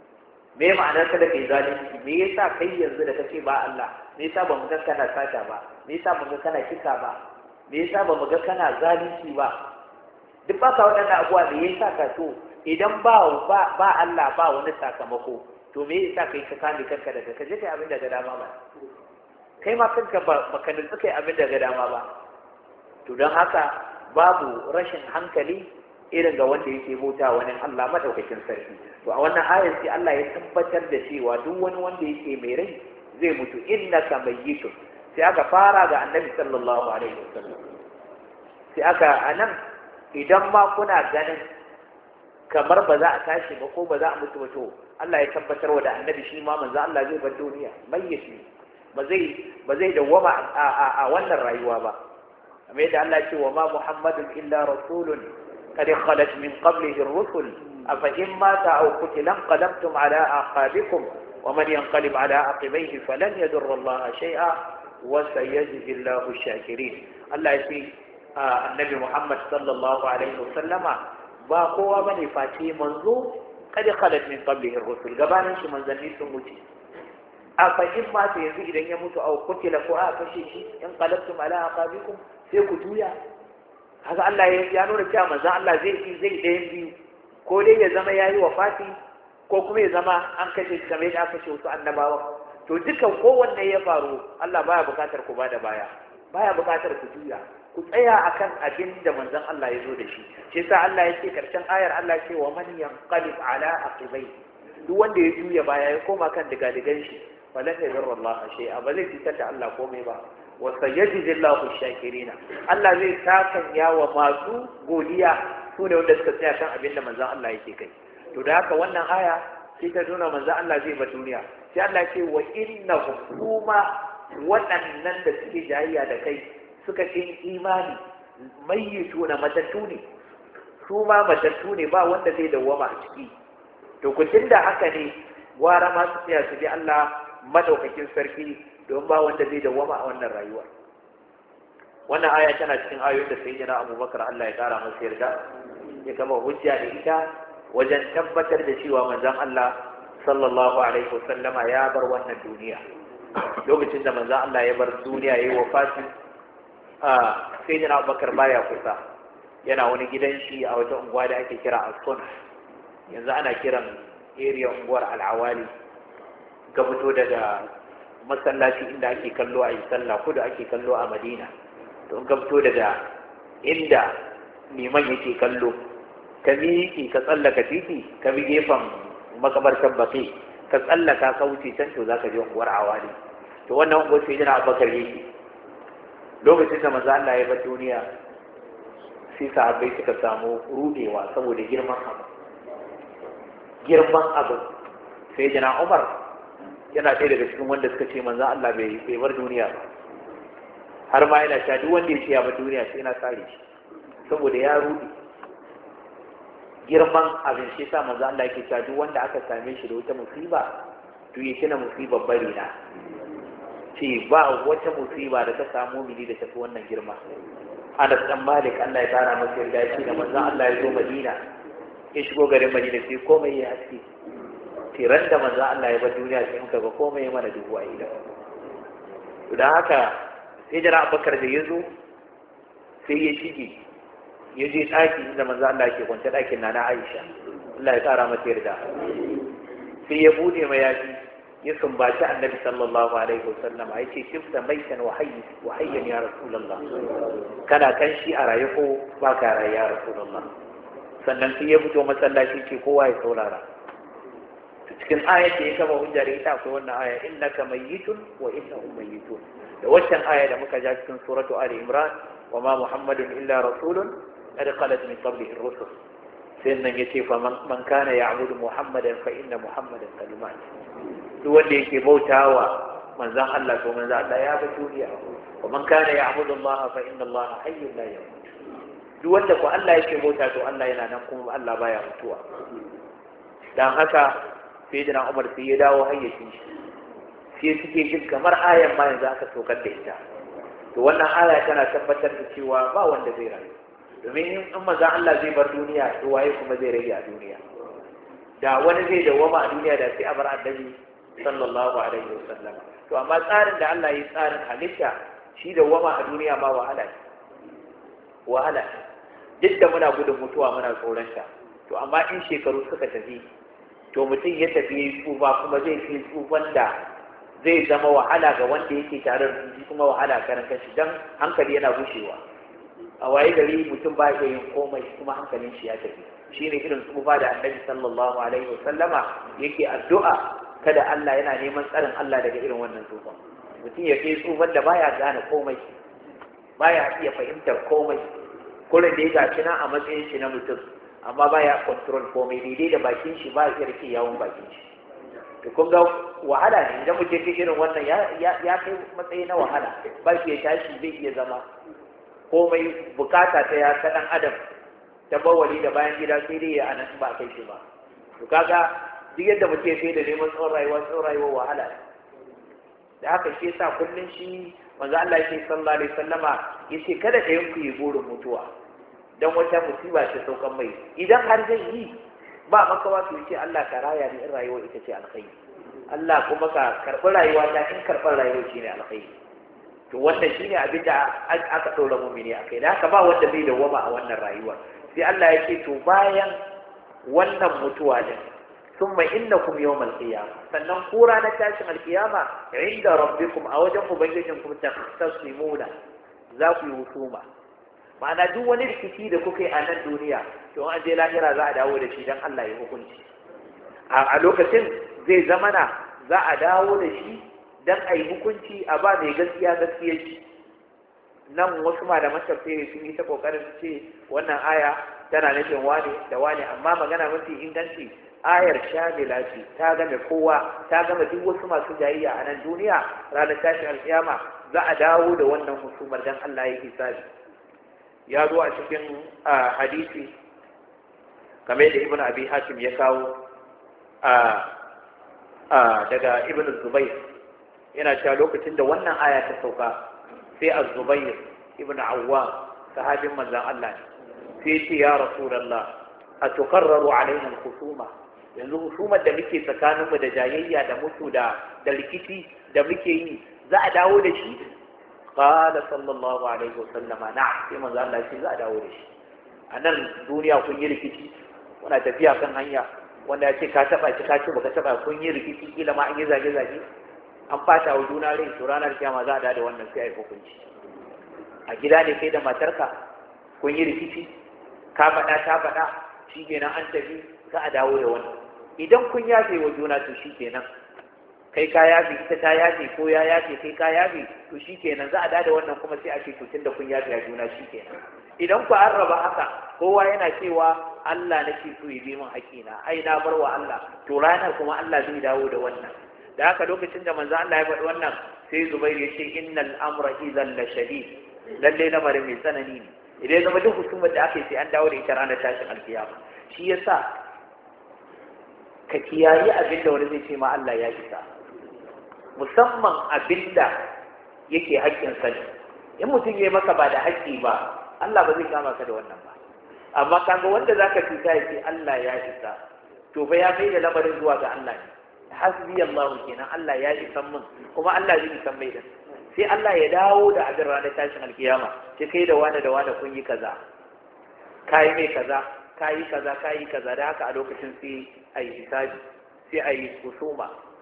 Me ma'anar ka da kai zalunci? Me yasa kai yanzu da kace ba Allah, me yasa ba mu ga kana sata ba, me yasa ba mu ga kana kisa ba, me yasa ba mu ga kana zalunci ba? Duk ba ka waɗannan abubuwa, me yasa ka so idan ba Allah ba wani sakamako, to me yasa kai ka kame kanka daga kaje kai abin da ga dama ba? Kai ma kanka ba ka nutsu kai abin da ga dama ba. To don haka babu rashin hankali irin ga wanda yake bauta wani Allah madaukakin sarki. To a wannan ayar sai Allah ya tabbatar da cewa duk wani wanda yake mai rai zai mutu, innaka mayyitun. Sai aka fara ga Annabi sallallahu alaihi wasallam. Sai aka anan idan ma kuna ganin kamar ba za a tashi ba ko ba za a mutu ba, to Allah ya tabbatar wa da Annabi shi ma manzo Allah zai bar duniya, mayyit ne, ba zai dawwama a wannan rayuwa ba. Amma yadda Allah ya ce wa ma Muhammadun illa rasulun قد خلت من قبله الرسل أفإن مات أو قتل انقلبتم على أعقابكم ومن ينقلب على عقبيه فلن يضر الله شيئا وسيجزي الله الشاكرين. الله يقول النبي محمد صلى الله عليه وسلم باقوا بني فاتي منذ قد خلت من قبله الرسل قبانا شي منزلني سموتي أفإن مات يزيد أن يموت أو قتل فؤاء فشيشي انقلبتم على أعقابكم سيكتويا. haka Allah ya nuna cewa manzon Allah zai ɗayan biyu, ko dai ya zama yayi wafati ko kuma ya zama an kashe shi kamar yadda aka kashe wasu annabawa. To dukan kowanne ya faru, Allah baya bukatar ku bada baya, baya bukatar ku juya, ku tsaya akan abin da manzon Allah ya zo da shi. Shi yasa Allah ya ce karshen ayar, Allah ya ce wa man yanqalib ala aqibai, duk wanda ya juya baya ya koma kan digadigan shi, falan yadurra Allah shay'a, ba zai fitar da Allah komai ba. وسيجزي الله الشاكرين. Allah zai sakanya wa masu godiya, su ne wanda suka tsaya kan abin da manzon Allah yake kai. To da haka wannan aya sai ta nuna manzon Allah zai ba duniya. Sai Allah ce wa innahum kuma waɗannan da suke jayayya da kai suka ce imani mayyituna matattu ne, su ma matattu ne, ba wanda zai dawwama a ciki. To kutun da haka ne gwara ma su tsaya su bi Allah madaukakin sarki, don ba wanda zai dawwama a wannan rayuwa. Wannan aya tana cikin ayoyin da sayyidina Abubakar Allah ya kara masa yarda ya kama hujja da ita wajen tabbatar da cewa manzon Allah sallallahu alaihi wasallama ya bar wannan duniya. Lokacin da manzon Allah ya bar duniya yayi wafati, sayyidina Abubakar baya kusa. yana wani gidan shi a wata unguwa da ake kira As-Sunn, yanzu ana kiran area unguwar Al-Awali. Ga fito daga masallaci inda ake kallo a yi sallah, kudu ake kallo a Madina, to ga fito daga inda liman yake kallo, ka miƙe ka tsallaka titi, ka bi gefen makabartar Baqi, ka tsallaka ka wuce can, to zaka je unguwar Awali. To wannan unguwar sai jira Abubakar yake. Lokacin da manzo Allah ya bar duniya, sai sahabbai suka samu rudewa saboda girman abu. Sai jana Umar yana ɗaya daga cikin wanda suka ce manzo Allah bai bar duniya ba, har ma yana cewa duk wanda ya ce ya bar duniya sai na sare shi, saboda ya rude girman abin. Shi sa manzo Allah yake cewa duk wanda aka same shi da wata musiba, to ya kina musibar bari na, ce ba wata musiba da ta samu mini da tafi wannan girma. Anas dan Malik Allah ya tsara masa yarda, shi da manzon Allah ya zo Madina, ya shigo garin Madina sai komai ya haske. Tiran da manzon Allah ya bar duniya sai muka ga komai ya mana duhu a ida. To dan haka sai jira Abubakar da ya zo sai ya shige, ya je ɗaki inda manzon Allah ke kwance, ɗakin na Aisha Allah ya tsara masa yarda. Sai ya bude mayafi ya sumbaci annabi sallallahu alaihi wasallam, ya ce shifta maitan wa hayyan ya rasulullah, kana kan shi a raye ko ba ka raye ya rasulullah. Sannan sai ya fito masallaci ce kowa ya saurara. Cikin ayat da ya kama hujja da ita akwai wannan aya, innaka mayyitun wa innahum mayyitun, da waccan aya da muka ja cikin suratu Ali Imran, wa ma muhammadun illa rasulun qad khalat min qablihi ar-rusul. sai nan yace fa man kana ya'budu muhammadan fa inna muhammadan qad mat. Duk wanda yake bautawa manzon Allah to manzon Allah ya bar duniya. Wa man kana ya'budu Allah fa inna Allah hayyun la yamut. Duk wanda ko Allah yake bauta to Allah yana nan kuma Allah baya mutuwa. Dan haka sai da Umar sai ya dawo hayyacin shi. Sai suke jin kamar ayan ma yanzu aka sokar da ita. To wannan aya tana tabbatar da cewa ba wanda zai rayu. Domin in manzon Allah zai bar duniya to waye kuma zai rage a duniya? Da wani zai dawama a duniya da sai a bar annabi sallallahu alaihi wasallam. To amma tsarin da Allah ya tsarin halitta shi dawama a duniya ma wahala ne. Wahala. Duk da muna gudun mutuwa muna tsoronta. To amma in shekaru suka tafi to mutum ya tafi tsufa kuma zai fi tsufan da zai zama wahala ga wanda yake tare da shi kuma wahala karan kanshi dan hankali yana gushewa. A waye gari mutum ba ya yin komai kuma hankalin shi ya tafi. Shine irin tsufa da Annabi sallallahu alaihi wasallama yake addu'a kada Allah yana neman tsarin Allah daga irin wannan tsufa. Mutum ya kai tsufan da baya gane komai, baya iya fahimtar komai, kullum da ya gashi na a matsayin shi na mutum amma baya control komai, daidai da bakin shi ba ya rike yawon bakin shi. To kun ga wahala ne idan mutum ke irin wannan ya kai matsayi na wahala, ba shi ya tashi zai iya zama komai bukata ta ya ta dan adam ta bawali da bayan gida sai dai ya anan ba kai shi ba. To kaga duk yadda mutum sai da neman tsawon rayuwa wahala ne. Da haka shi yasa kullun shi manzo Allah yake sallallahu alaihi wasallama yace kada ka yanku yi burin mutuwa dan wata musiba ta saukan mai. Idan har zai yi ba makawa to yace Allah ka raya ni in rayuwa ita ce alkhairi, Allah kuma ka karɓi rayuwa ta in karɓar rayuwa shine alkhairi. To wannan shine abin da aka ɗora mumini a kai. Da haka ba wanda zai dawwama a wannan rayuwa. Sai Allah ya ce to bayan wannan mutuwa din summa innakum yawmal qiyamah, sannan ku ranar tashin alkiyama inda rabbikum a wajen ubangijinku takhtasimuna, za ku yi husuma. Ma'ana duk wani rikici da kuka yi a nan duniya to an je lahira za a dawo da shi dan Allah ya hukunci. A lokacin zai zamana za a dawo da shi dan a yi hukunci a ba mai gaskiya gaskiyar shi. Nan wasu malaman tafsiri sun yi ta kokarin su ce wannan aya tana nufin wane da wane, amma magana mafi inganci ayar shamila ce, ta game kowa, ta game duk wasu masu jayayya a nan duniya. Ranar tashin alkiyama za a dawo da wannan husumar dan Allah ya hisabi. Ya zo a cikin hadisi kamar da Ibn Abi Hatim ya kawo daga Ibn Zubair, yana cewa lokacin da wannan aya ta sauka sai Az-Zubair ibn Awwam sahabin manzon Allah sai ya ce ya Rasulullah atuqarraru alaina al-khusuma, yanzu husumar da muke tsakaninmu da jayayya da mutu da rikici da muke yi za a dawo da shi? Qala sallallahu alaihi wasallama na'am, sai manzon Allah sai za a dawo da shi. a nan duniya kun yi rikici, kuna tafiya kan hanya wanda ya ce ka taba shi ka ce baka taba, kun yi rikici, kila ma an yi zage-zage, an fata wa juna rai, to ranar kiyama za a da wannan sai a yi hukunci. A gida ne kai da matarka kun yi rikici, ka faɗa ta faɗa, shi kenan an tafi, za a dawo da wannan. Idan kun yafe wa juna to shi kenan, kai ka yafe ita ta yafe ko ya yafe kai ka yafe, to shi kenan za a da wannan kuma sai a ce to tunda kun yafe a juna shi kenan. Idan ku an raba haka kowa yana cewa Allah nake so ya bi min haƙina, ai na bar wa Allah, to ranar kuma Allah zai dawo da wannan. Da haka lokacin da manzo Allah ya faɗi wannan sai Zubair ya ce innal amra idan la shadid, lalle lamarin mai tsanani ne. Idan zama duk hukumar da aka yi sai an dawo da ita ranar tashin alkiyama. Shi yasa ka kiyaye abin da wani zai ce ma Allah ya isa, musamman abin da yake haƙƙin sani. In mutum ya maka ba da haƙƙi ba, Allah ba zai kama ka da wannan ba. Amma kaga wanda zaka cuta ya ce Allah ya isa, to fa ya mai da lamarin zuwa ga Allah ne. Hasbi Allah kenan, Allah ya isa min, kuma Allah zai isa mai da. Sai Allah ya dawo da abin ranar tashin alkiyama, sai kai da wani kun yi kaza, kai mai kaza, kai kaza, da haka a lokacin sai a yi hisabi, sai a yi husuma.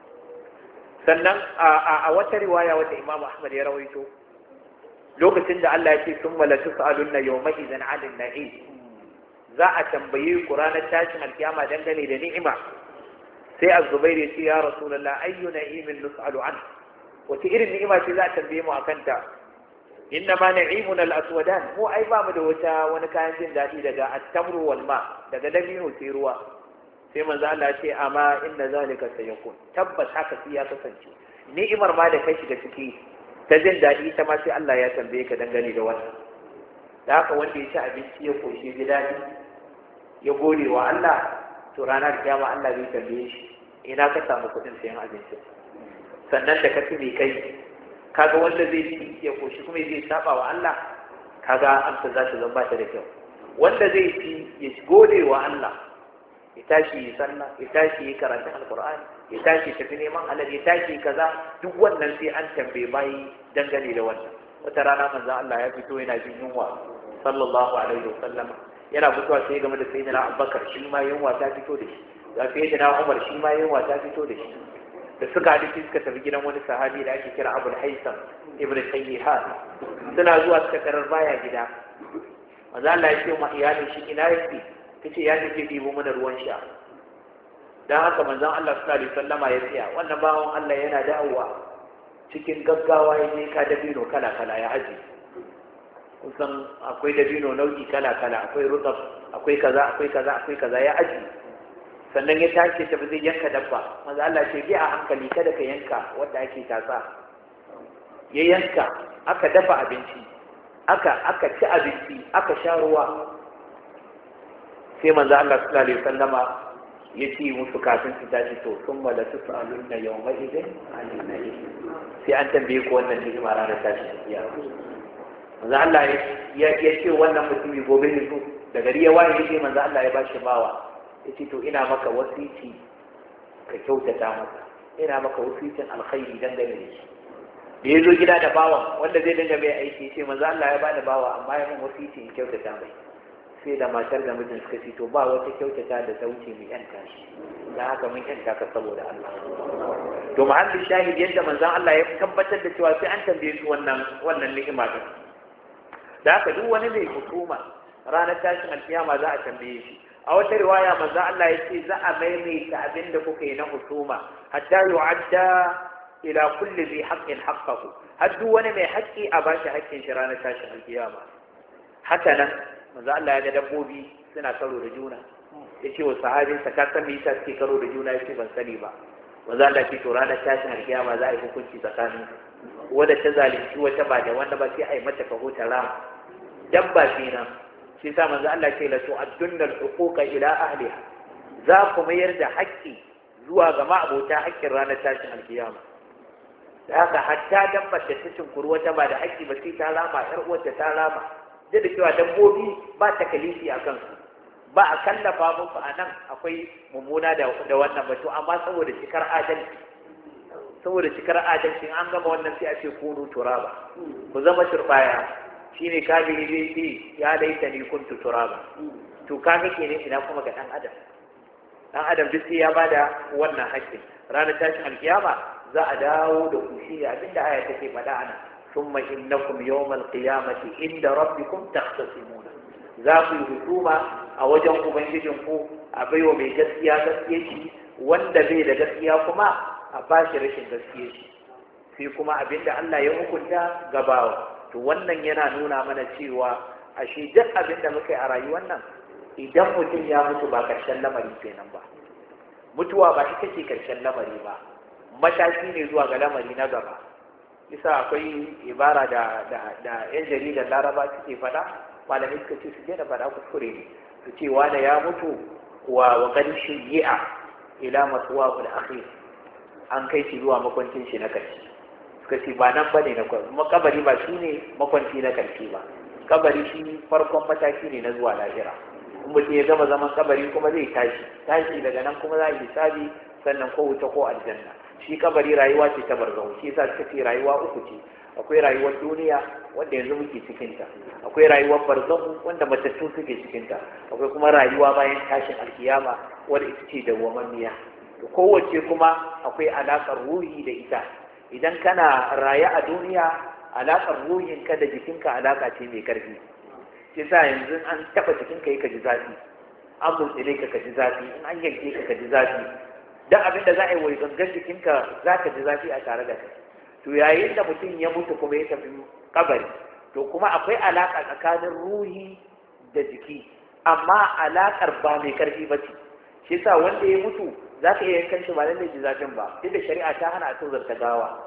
Sannan a wata riwaya wanda Imam Ahmad ya rawaito, lokacin da Allah ya ce summa la tus'alunna yawma idhan 'anil na'im, za a tambaye ku ranar tashin alkiyama dangane da ni'ima. Sai Az-Zubair ya ce ya Rasulullah ayyu na'imin nus'alu an, wace irin ni'ima ce za a tambaye mu akan ta? Inna ma na'imuna al-aswadan, mu ai ba mu da wani kayan jin daɗi daga at-tamru wal ma, daga dabino sai ruwa. Sai manzo Allah ya ce amma inna zalika sayakun, tabbas haka sai ya kasance. Ni'imar ma da kai shiga ciki ta jin daɗi ita ma sai Allah ya tambaye ka dangane da wannan. Da haka wanda ya ci abinci ya koshi ji daɗi ya gode wa Allah, to ranar kiyama Allah zai tambaye shi ina ka samu kuɗin sayan abinci. Sannan da ka ci mai kai, kaga wanda zai ci ya koshi kuma zai saba wa Allah, kaga amsa za ta zama ta da kyau. Wanda zai ci ya gode wa Allah, ya tashi yi sallah, ya tashi yi karatun alkur'ani, ya tashi tafi neman halal, ya tashi kaza, duk wannan sai an tambaye bayi dangane da wannan. Wata rana manzo Allah ya fito yana jin yunwa sallallahu alaihi wasallam, yana fitowa sai game da sayyidina Abubakar, shi ma yunwa ta fito da shi, da sayyidina Umar shi ma yunwa ta fito da shi. Da suka haɗu suka tafi gidan wani sahabi da ake kira Abul Haisam ibn Sayyihan, suna zuwa suka karar baya gida. Manzo Allah ya ce ma iyalin shi ina yake, kace ya tafi ɗibo mana ruwan sha. Dan haka manzon Allah sallallahu alaihi wasallama ya tsaya, wannan bawon Allah yana dawowa cikin gaggawa ya je ka dabino kala ya aji. Kusan akwai dabino nau'i kala, akwai rutab, akwai kaza ya aji. Sannan ya tashi ta zai yanka dabba, manzo Allah ce bi a hankali kada ka yanka wanda ake tatsa. Ya yanka, aka dafa abinci, aka ci abinci, aka sha ruwa. Sai manzo Allah sallallahu alaihi wasallama ya ce musu kafin su tashi to sun mala tus'alunna yawma idin 'anil na'im, sai an tambaye ku wannan ni'ima ranar tashi ya manzo Allah ya ce wannan mutumi gobe ne so da gari ya waye sai manzo Allah ya bashi bawa, ya ce to ina maka wasiti ka kyautata masa, ina maka wasitin alkhairi dangane da shi. Da ya zo gida da bawan wanda zai dinga mai aiki, sai manzo Allah ya bani bawa amma ya min wasiti in kyautata mai. Sai da matar da mijin suka ce to ba wata kyautata da ta wuce mai yanta shi, da haka mun yanta ka saboda Allah. To mahallin shahid yadda manzon Allah ya tabbatar da cewa sai an tambaye su wannan ni'ima din. Da haka duk wani mai hukuma ranar tashin alkiyama za a tambaye shi. A wata riwaya manzon Allah ya ce za a maimaita abin da kuka yi na hukuma hatta yu'adda ila kulli bi haqqin haqqahu, har duk wani mai haƙƙi a bashi haƙƙin shi ranar tashin alkiyama. Haka nan manzo Allah ya ga dabbobi suna karo da juna, ya ce wa sahabinsa ka san me yasa suke karo da juna? Yace ban sani ba. Manzo Allah ce to ranar tashin alkiyama za a yi hukunci tsakanin wanda ta zalunci wata ba da wanda ba, sai a yi mata kaho ta rama. Dabba kenan, shi sa manzo Allah ce la tu'addunna al-huquqa ila ahliha, za ku mayar da haƙƙi zuwa ga ma'abota haƙƙin ranar tashin alkiyama. Da haka hatta dabbar da ta cinkuru wata ba da haƙƙi ba sai ta rama, ƴar uwarta ta rama. Da cewa dabbobi ba takalifi a kansu, ba a kallafa musu a nan akwai mummuna da wannan batu, amma saboda cikar adalci an gama wannan sai a ce kunu turaba, ku zama turbaya. shine kafiri zai ce ya laita ni kuntu turaba. To kaga kenan ina kuma ga dan adam duk sai ya bada wannan haƙƙin. Ranar tashin alkiyama za a dawo da ku shi abinda aya take faɗa ana thumma innakum yawmal qiyamati inda rabbikum takhtasimuna. Za ku yi hukuma a wajen ubangijinku a baiwa mai gaskiya shi, wanda bai da gaskiya kuma a bashi rashin gaskiya shi, sai kuma abinda Allah ya hukunta gabawa. To wannan yana nuna mana cewa ashe duk abinda muka yi a rayuwar nan idan mutum ya mutu ba karshen lamari kenan ba. Mutuwa ba ita ce karshen lamari ba, mataki ne zuwa ga lamari na gaba. Isa akwai ibara da yan jaridar Laraba suke faɗa, malamai suka ce su daina faɗa kuskure ne, su ce wanda ya mutu wa qad shuyya ila maswahu al-akhir, an kai shi zuwa makwancin shi na karshe. Suka ce ba nan bane na kabari, ba shine makwanci na karshe ba. Kabari shi farkon mataki ne na zuwa lahira. Mutum ya gama zaman kabari kuma zai tashi daga nan kuma za a yi hisabi, sannan ko wuta ko aljanna. Shi kabari rayuwa ce ta barzahu, shi yasa suka ce rayuwa uku ce. Akwai rayuwar duniya wanda yanzu muke cikinta, akwai rayuwar barzahu wanda matattu suke cikinta, akwai kuma rayuwa bayan tashin alkiyama wanda ita ce dawwamammiya. To kowace kuma akwai alaƙar ruhi da ita. Idan kana raye a duniya, alaƙar ruhinka da jikinka alaƙa ce mai ƙarfi. Shi sa yanzu an taɓa jikinka ka ji zafi, an mutsile ka ji zafi, in an yanke ka ji zafi. Don abin da za a yi wa gangan jikinka za ka ji zafi a tare da kai. To yayin da mutum ya mutu kuma ya tafi kabari, to kuma akwai alaƙa tsakanin ruhi da jiki, amma alaƙar ba mai ƙarfi ba ce. Shi sa wanda ya mutu za ka iya yankan shi ba lallai ji zafin ba, duk da shari'a ta hana a tozarta gawa.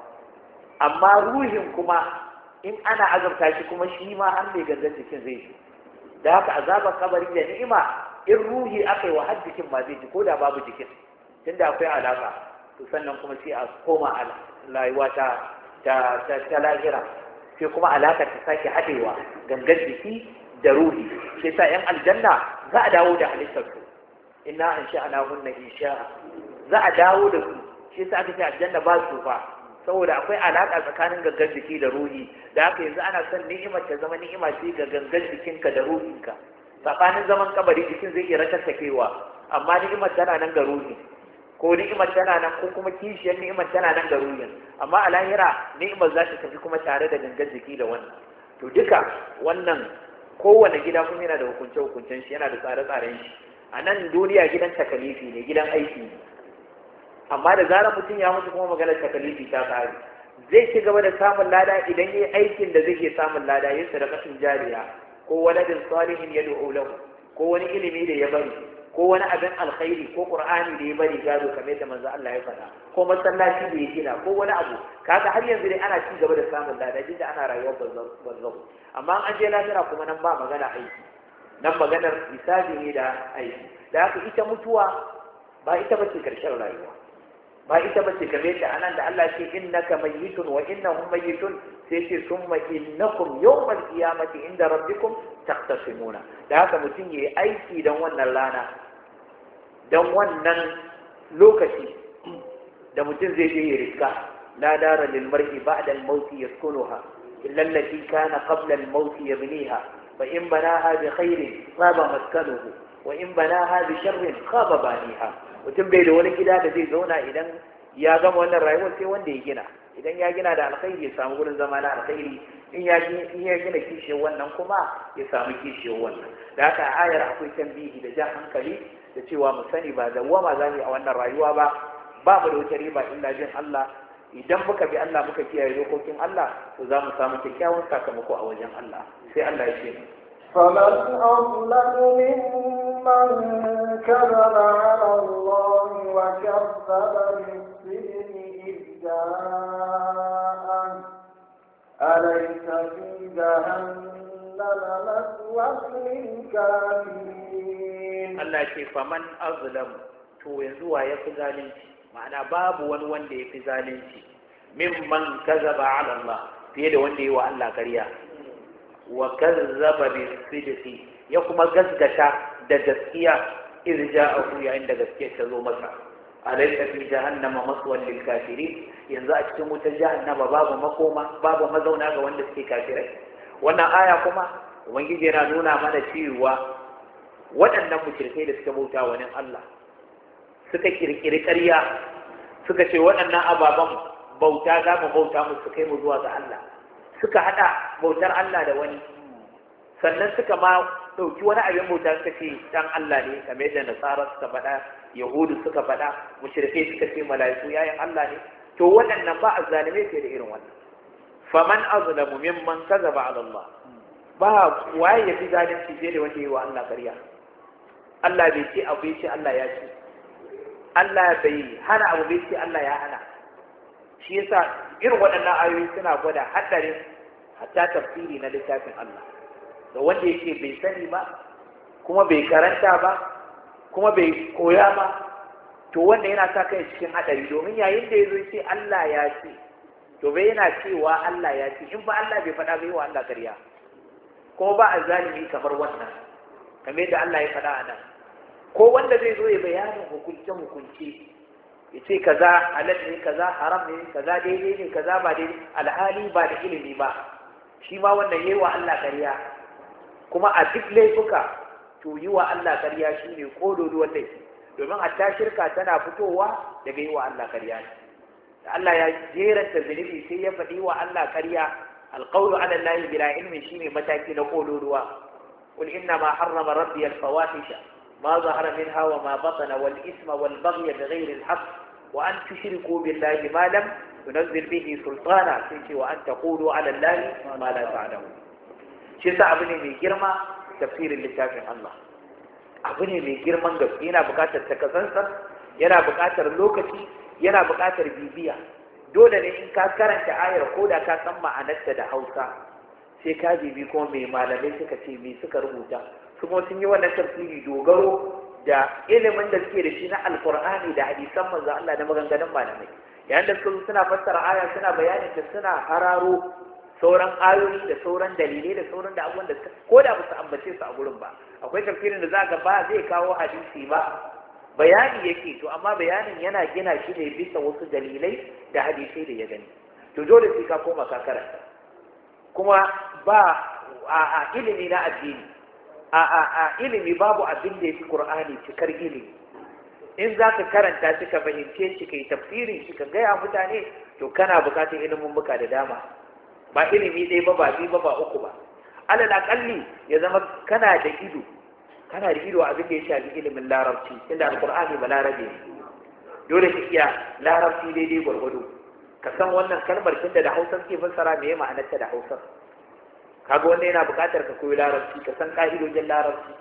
Amma ruhin kuma in ana azabta shi kuma shi ma har mai gangan jikin zai ji. Da haka azabar kabari da ni'ima, in ruhi aka yi wa har jikin ma zai ji ko da babu jikin, tunda akwai alaka. To sannan kuma sai a koma a rayuwa ta lahira, sai kuma alaka ta sake haɗewa gangan jiki da ruhi. Sai sa yan aljanna za a dawo da halittar su, inna an sha'ana hunna insha'a, za a dawo da su. Shi sa aka ce aljanna ba su fa, saboda akwai alaƙa tsakanin gangan jiki da ruhi. Da haka yanzu ana son ni'imar ta zama ni'ima ce ga gangan jikinka da ruhinka. Tsakanin zaman kabari jikin zai iya ratattakewa, amma ni'imar tana nan ga ruhi, ko ni'imar tana nan, ko kuma kishiyar ni'imar tana nan ga ruhin. Amma a lahira ni'imar za ta tafi kuma tare da gangan jiki da wannan. To duka wannan kowane gida kuma yana da hukunce-hukuncen shi, yana da tsare-tsaren shi. A nan duniya gidan takalifi ne, gidan aiki ne. Amma da zarar mutum ya mutu kuma maganar takalifi ta tsari, zai ci gaba da samun lada idan yi aikin da zai ke samun lada, yin sadaqatin jariya, ko waladin salihin yad'u lahu, ko wani ilimi da ya bari, ko wani abin alkhairi, ko qur'ani da ya bari gado kamar yadda manzo Allah ya faɗa, ko masallaci da ya gina, ko wani abu. Kaga har yanzu dai ana ci gaba da samun lada duk da ana rayuwar barzahu. Amma an je lahira kuma nan ba magana aiki, nan maganar hisabi ne da aiki. Da haka ita mutuwa ba ita bace karshen rayuwa, ba ita bace kamar da anan da Allah ce innaka mayyitun wa innahum mayyitun, sai ce summa innakum yawmal qiyamati inda rabbikum taqtasimuna. Da haka mutum yayi aiki dan wannan rana, dan wannan lokaci da mutum zai je ya riska. La dara lil mar'i ba'da al-maut yaskunuha illa allati kana qabla al-maut yabniha, fa in banaha bi khairin saba maskanuhu wa in banaha bi sharrin khaba baniha. Mutum bai da wani gida da zai zauna idan ya gama wannan rayuwar sai wanda ya gina. Idan ya gina da alkhairi ya samu gurin zama na alkhairi, in ya gina kishiyar wannan kuma ya samu kishiyar wannan. Da haka a ayar akwai tambihi da jan hankali da cewa mu sani ba dawwama za mu a wannan rayuwa ba, ba mu da wata riba illa jin Allah. Idan muka bi Allah muka kiyaye dokokin Allah, to za mu samu kyakkyawan sakamako a wajen Allah. Sai Allah ya ce فمن أظلم ممن كذب على الله وكذب بالصدق إذ جاءه أليس في جهنم مثوى للكافرين. Allah ce faman azlam, to yanzu wa ya fi zalunci, ma'ana babu wani wanda ya fi zalunci mimman kazaba ala Allah, fiye da wanda ya wa Allah ƙarya, wa kazzaba bisidqi, ya kuma gaskata da gaskiya idh ja'ahu, yayin da gaskiya ta zo masa. Alaysa fi jahannama maswan lil kafirin, yanzu a cikin wutar jahannama babu makoma, babu mazauna ga wanda suke kafirai. wannan aya kuma ubangiji yana nuna mana cewa waɗannan mushrikai da suka bauta wani Allah suka kirkiri ƙarya suka ce waɗannan ababen bauta za mu bauta mu su kai mu zuwa ga Allah suka haɗa bautar Allah da wani sannan suka ma ɗauki wani abin bauta suka ce dan Allah ne kamar yadda nasara suka faɗa yahudu suka faɗa mushrikai suka ce mala'iku yayin Allah ne to waɗannan ba azzalimai ke da irin wannan faman azlamu mimman kazaba ala Allah ba waye yafi zalunci fiye da wanda yi wa Allah ƙarya Allah bai ce abu bai ce Allah ya ce Allah bai hana abu bai ce Allah ya hana shi yasa irin waɗannan ayoyi suna gwada haɗarin hatta tafsiri na littafin Allah da wanda yake bai sani ba kuma bai karanta ba kuma bai koya ba to wanda yana sa kai cikin haɗari domin yayin da ya zo ce Allah ya ce to bai yana cewa Allah ya ce in ba Allah bai faɗa bai wa Allah ƙarya kuma ba azzalimi kamar wannan kamar yadda Allah ya faɗa a nan ko wanda zai zo ya bayanin hukunce ya ce kaza halal ne kaza haram ne kaza daidai ne kaza ba daidai alhali ba da ilimi ba shi ma wannan yayi wa Allah ƙarya kuma a duk laifuka to yi wa Allah ƙarya shine kododuwar laifi domin hatta shirka tana fitowa daga yi wa Allah ƙarya da Allah ya jeranta zunubi sai ya faɗi wa Allah ƙarya alqawlu ala Allah bila ilmin shine mataki na kododuwa qul inna ma harrama rabbi al-fawahisha ما ظهر منها وما بطن والإثم والبغي بغير الحق وأن تشركوا بالله ما لم ينزل به سلطانا وأن تقولوا على الله ما لا تعلمون شيء أبني من جرمة تفسير لتافع الله أبني من جرمة ينا بقاتل تكسنسر ينا بقاتل لوكتي ينا بقاتل بيبيا dole ne in ka karanta ayar ko da ka san ma'anarta da Hausa sai ka bibi ko mai malamai suka ce me suka rubuta kuma sun yi wannan tafsiri dogaro da ilimin da suke da shi na alkur'ani da hadisan manzo Allah da maganganun malamai yayin da su suna fassara aya suna bayanin ta suna hararo sauran ayoyi da sauran dalilai da sauran da abubuwan da ko da ba su ambace su a gurin ba akwai tafsirin da za ga ba zai kawo hadisi ba bayani yake to amma bayanin yana gina shi ne bisa wasu dalilai da hadisai da ya gani to dole sai ka koma ka karanta kuma ba a ilimi na addini a ilimi babu abin da ya fi Qur'ani cikar ilimi in za ka karanta shi ka fahimce shi ka yi tafsirin shi ka gaya mutane to kana bukatar ilimin muka da dama ba ilimi ɗaya ba ba biyu ba ba uku ba alal aƙalli ya zama kana da ido abin da ya shafi ilimin larabci inda alƙur'ani ba larabe dole ka iya larabci daidai gwargwado ka san wannan kalmar tunda da Hausa suke fassara me ma'anarta da Hausa kaga wanda yana buƙatar ka koyi larabci ka san ƙa'idojin larabci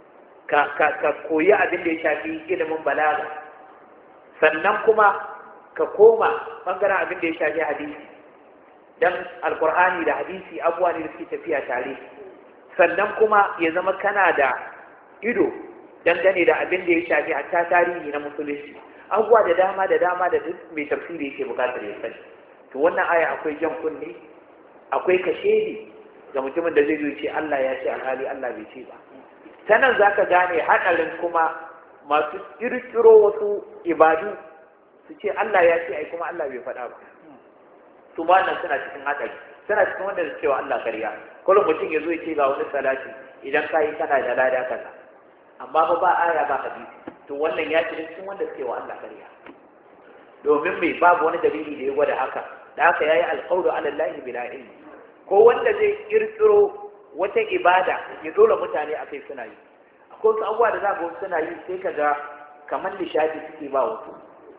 ka koyi abin da ya shafi ilimin balaga sannan kuma ka koma bangaren abin da ya shafi hadisi dan alqur'ani da hadisi abuwa ne da suke tafiya tare sannan kuma ya zama kana da ido dangane da abin da ya shafi hatta tarihi na musulunci abuwa da dama da duk mai tafsiri yake buƙatar ya sani to wannan aya akwai jan kunne akwai kashedi ga mutumin da zai zo ce Allah ya ce alhali Allah bai ce ba sanan zaka gane hadarin kuma masu kirkiro wasu ibadu su ce Allah ya ce ai kuma Allah bai faɗa ba su ma nan suna cikin hadari suna cikin wanda da cewa Allah kariya kullum mutum ya zo ya ce ga wani salati idan kai kana da lada kaza amma ba aya ba hadisi to wannan ya ce cikin wanda suke wa Allah kariya domin mai babu wani dalili da ya gwada haka da haka yayi alqawlu ala Allah bila ilmi ko wanda zai kirkiro wata ibada ya dole mutane a kai suna yi akwai wasu abubuwa da za ga suna yi sai ka ga kamar nishadi suke ba wasu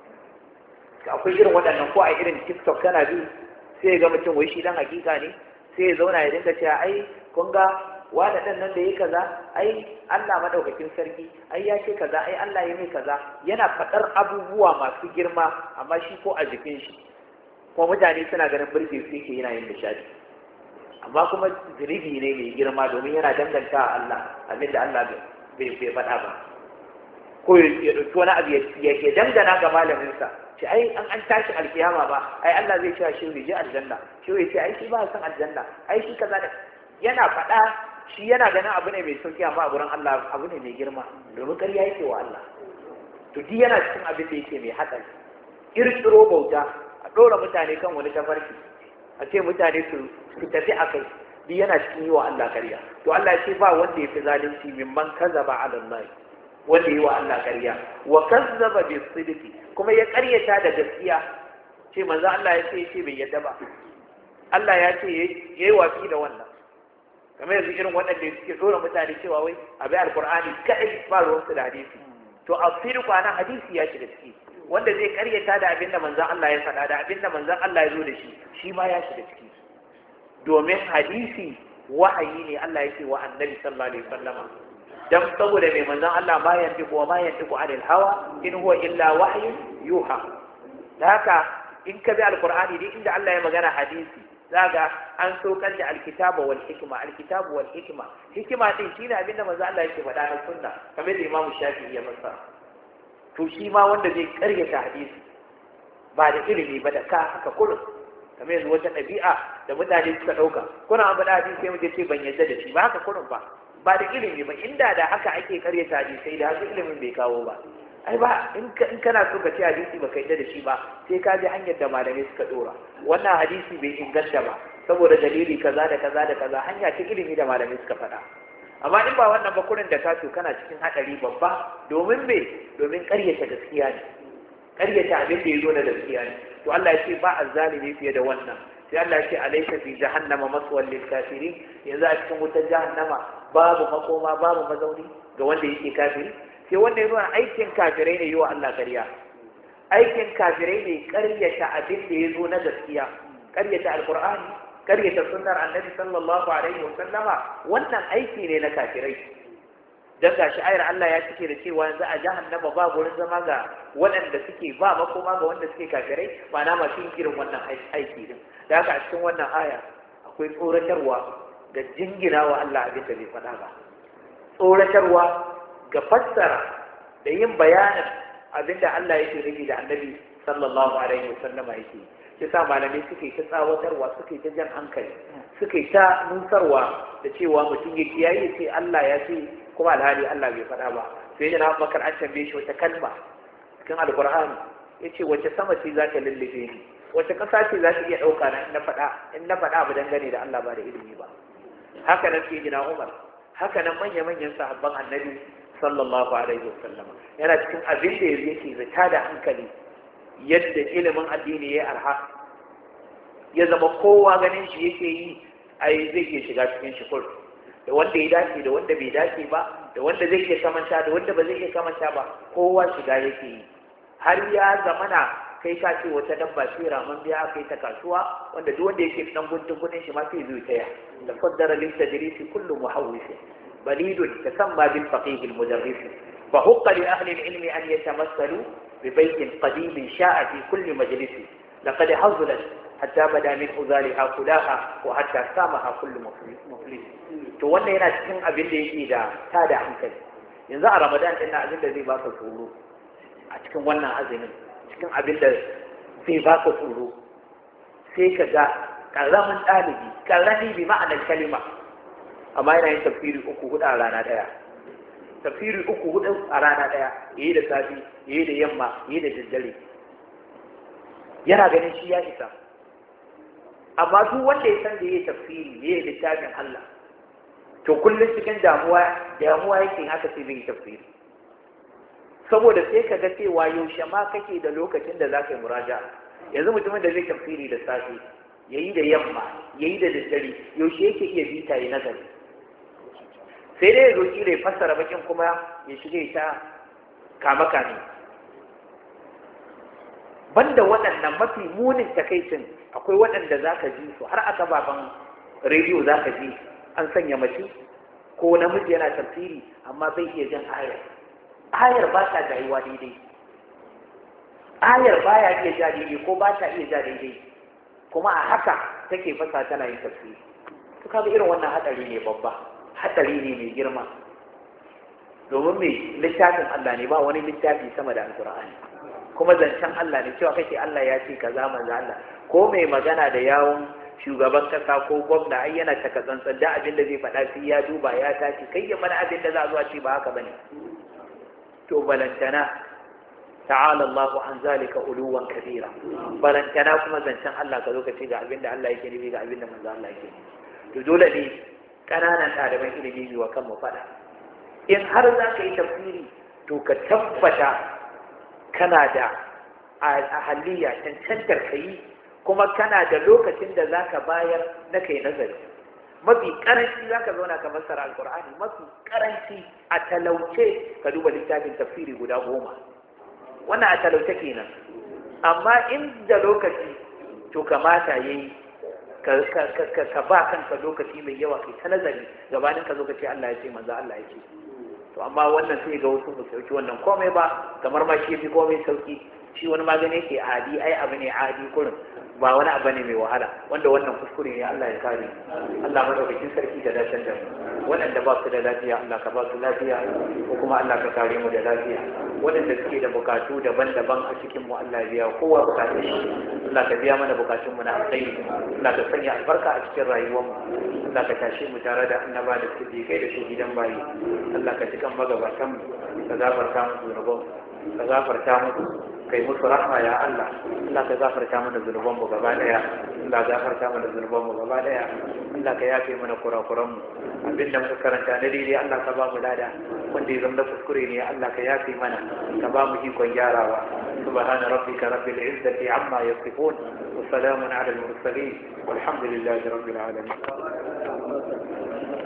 akwai irin waɗannan ko a irin tiktok kana bi sai ya ga mutum wai shi dan hakika ne sai ya zauna ya dinga cewa ai kun ga wani ɗan nan da ya kaza ai Allah madaukakin sarki ai ya ce kaza ai Allah ya mai kaza yana faɗar abubuwa masu girma amma shi ko a jikin shi ko mutane suna ganin burge su yake yana yin nishadi amma kuma zunubi ne mai girma domin yana danganta Allah abin da Allah bai faɗa ba ko ya ɗauki wani abu ya dangana ga malaminsa ce ai an tashi alkiyama ba ai Allah zai cewa shi je aljanna shi ya ce ai shi ba san aljanna ai shi kaza da yana faɗa shi yana ganin abu ne mai sauki amma a gurin Allah abu ne mai girma domin ƙarya yake wa Allah to duk yana cikin abin da yake mai hatsari kirkiro bauta a ɗora mutane kan wani tafarki a ce mutane su tafi a kai duk yana cikin yi wa Allah ƙarya. To Allah ya ce ba wanda ya fi zalunci mimman kazaba ala Allah, wanda yi wa Allah ƙarya wa kazzaba bis sidqi, kuma ya ƙaryata da gaskiya. Ce manzo Allah ya ce bai yadda ba, Allah ya ce yayi watsi da wannan. Kamar yanzu irin waɗanda suke dora mutane cewa wai a bai alqur'ani kadai ba ruwan su da hadisi. To asiriku ana hadisi ya shiga ciki, wanda zai ƙaryata da abinda manzon Allah ya faɗa da abinda manzon Allah ya zo da shi ma ya shiga ciki. Domin hadisi wahayi ne Allah yake wa annabi sallallahu alaihi wasallama, dan saboda mai manzon Allah ma yantiqu wa ma yantiqu anil hawa in huwa illa wahyun yuha. Da haka in ka bi alqur'ani dai inda Allah ya magana hadisi zaga an saukar da alkitaba wal hikma, alkitabu wal hikma. Hikima din shine abinda manzon Allah yake faɗa na sunna, kamar da Imam Shafi'i ya fassara. To shi ma wanda zai karyata hadisi ba da ilimi ba da ka haka kullum, kamar yanzu wata ɗabi'a da mutane suka ɗauka, kuna an faɗa hadisi sai mutum ce ban yadda da shi ba, haka kullum ba da ilimi ba. Inda da haka ake karyata hadisai da haka ilimin bai kawo ba. Ai ba in kana so ka ce hadisi ba ka yadda da shi ba, sai ka ji hanyar da malamai suka ɗora. Wannan hadisi bai inganta ba saboda dalili kaza da kaza da kaza, hanya ta ilimi da malamai suka faɗa. Amma in ba wannan ba kurin da ka to kana cikin haɗari babba, domin me? Domin karyata gaskiya ne, karyata abin da ya zo na gaskiya ne. To Allah ya ce ba azzalimi fiye da wannan. Sai Allah ya ce alaysa fi jahannama maswal lil kafirin, yanzu a cikin wutar jahannama babu makoma babu mazauni ga wanda yake kafiri. Sai wanda ya nuna aikin kafirai ne yi wa Allah ƙarya, aikin kafirai ne ƙaryata abin da ya zo na gaskiya, ƙaryata alqur'ani, ƙaryata sunnar annabi sallallahu alaihi wa sallama. Wannan aiki ne na kafirai. Dan gashi ayar Allah ya cike da cewa yanzu a jahannama ba gurin zama ga waɗanda suke ba makoma ga wanda suke kafirai, ma'ana masu yin irin wannan aiki din. Da haka a cikin wannan aya akwai tsoratarwa ga jingina wa Allah abin da bai faɗa ba, tsoratarwa ga fassara da yin bayanin abin da Allah yake nufi da annabi sallallahu alaihi wasallama yake. Shi sa malamai suke ta tsawatarwa, suke ta jan hankali, suke ta nusarwa da cewa mutum ya kiyaye ce Allah ya ce kuma alhali Allah bai faɗa ba. Sai da na bakar an tambaye shi wata kalma cikin alkur'ani, ya ce wace sama ce za ta lullube ni, wace ƙasa ce za ta iya ɗauka na in na faɗa abu dangane da Allah ba da ilimi ba. Haka nan sai gina Umar, haka nan manya-manyan sahabban annabi sallallahu alaihi wasallama. Yana cikin abin da yake zata da hankali yadda ilimin addini ya arha, ya zama kowa ganin shi yake yi ai zai iya shiga cikin shi kur, da wanda ya dace da wanda bai dace ba, da wanda zai iya kamanta da wanda ba zai iya kamanta ba, kowa shiga yake yi. Har ya zamana kai ka ce wata dabba ce raman biya kai ta kasuwa, wanda duk wanda yake dan guntun kudin shi ma sai zai taya. Da qaddara lil tadrisi kullu muhawwis balidun tasamma bil faqih al mudarris fa huqqa li ahli al ilm an yatamassalu bi baytin qadim sha'a fi kulli majlis laqad hazulat hatta bada min uzaliha kulaha wa hatta samaha kullu muflis. To wannan yana cikin abin da yake da tada hankali. Yanzu a Ramadan din na abin da zai baka tsoro a cikin wannan azumin, cikin abin da zai baka tsoro, sai ka ga karamin ɗalibi, karami bi ma'anar kalima, amma yana yin tafsiri 3-4 a rana ɗaya. Tafsiri 3-4 a rana ɗaya, yayi da safi, yayi da yamma, yayi da daddare. Yana ganin shi ya isa. Amma duk wanda ya san da yayi tafsiri, yayi littafin Allah, to kullum cikin damuwa yake haka sai zai tafsiri. Saboda sai ka ga cewa yaushe ma kake da lokacin da za ka yi muraja. Yanzu mutumin da zai tafsiri da safe, yayi da yamma, yayi da daddare, yaushe yake iya bita ya nazari. Sai dai ya zo kila ya fassara bakin kuma ya shige ta kame. Banda waɗannan mafi munin takaicin akwai waɗanda za ka ji su har aka baban rediyo za ka ji an sanya mace ko namiji yana tafsiri amma bai iya jan ayar ba ta jayuwa daidai, ayar ba ya iya ja daidai ko ba ta iya ja daidai, kuma a haka take fasa tana yin tafsiri. To kaga irin wannan hatsari ne babba, hatsari ne mai girma, domin mai littafin Allah ne, ba wani littafi sama da alkur'ani, kuma zancen Allah ne, cewa kake Allah ya ce kaza manzo Allah, ko mai magana da yawon shugaban kasa ko gwamna ai yana taka tsantsan da abin da zai faɗa sai ya duba ya tashi, kai ya mana abin da za a zuwa ce ba haka bane. To balantana ta'ala Allahu an zalika uluwan kabira, balantana kuma zancen Allah ka zo ka ce ga abin da Allah yake nufi ga abin da manzo Allah yake nufi. to dole ne ƙananan ɗaliban ilimi wa kan mu faɗa in har za ka yi tafsiri to ka tabbata kana da ahaliya cancantar ka yi kuma kana da lokacin da za ka bayar na kai nazari mafi karanci za ka zauna ka fassara alkur'ani mafi karanci a talauce ka duba littafin tafsiri guda 10 wannan a talauce kenan amma in da lokaci to kamata yayi ka ba kanka lokaci mai yawa kai ta nazari gabanin ka zo ka ce Allah ya ce manzo Allah ya ce to amma wannan sai ga wasu su sauki wannan komai ba kamar ma shi fi komai sauki shi wani magani yake adi ai abu ne adi kurin ba wani abu ne mai wahala wanda wannan kuskure ne Allah ya kare Allah madaukakin sarki da dacen da waɗanda ba su da lafiya Allah ka ba su lafiya ko kuma Allah ka kare mu da lafiya waɗanda suke da bukatu daban-daban a cikin mu Allah ya biya kowa bukatun shi Allah ka biya mana bukatun mu na alkhairi Allah ka sanya albarka a cikin rayuwar mu Allah ka tashi mu tare da annaba da siddiqai da shuhidan bayi Allah ka cikan magabatan mu ka gafarta mu zunuban ka gafarta mu kai musu rahma ya Allah Allah ka gafarta mana zunubanmu gaba daya Allah gafarta mana zunubanmu gaba daya Allah ka yafe mana kurakuran mu abinda muka karanta na daidai Allah ka ba mu lada wanda ya zama kuskure ne Allah ka yafe mana ka ba mu ikon gyarawa subhana rabbika rabbil izzati amma yasifun wa salamun ala al mursalin walhamdulillahi rabbil alamin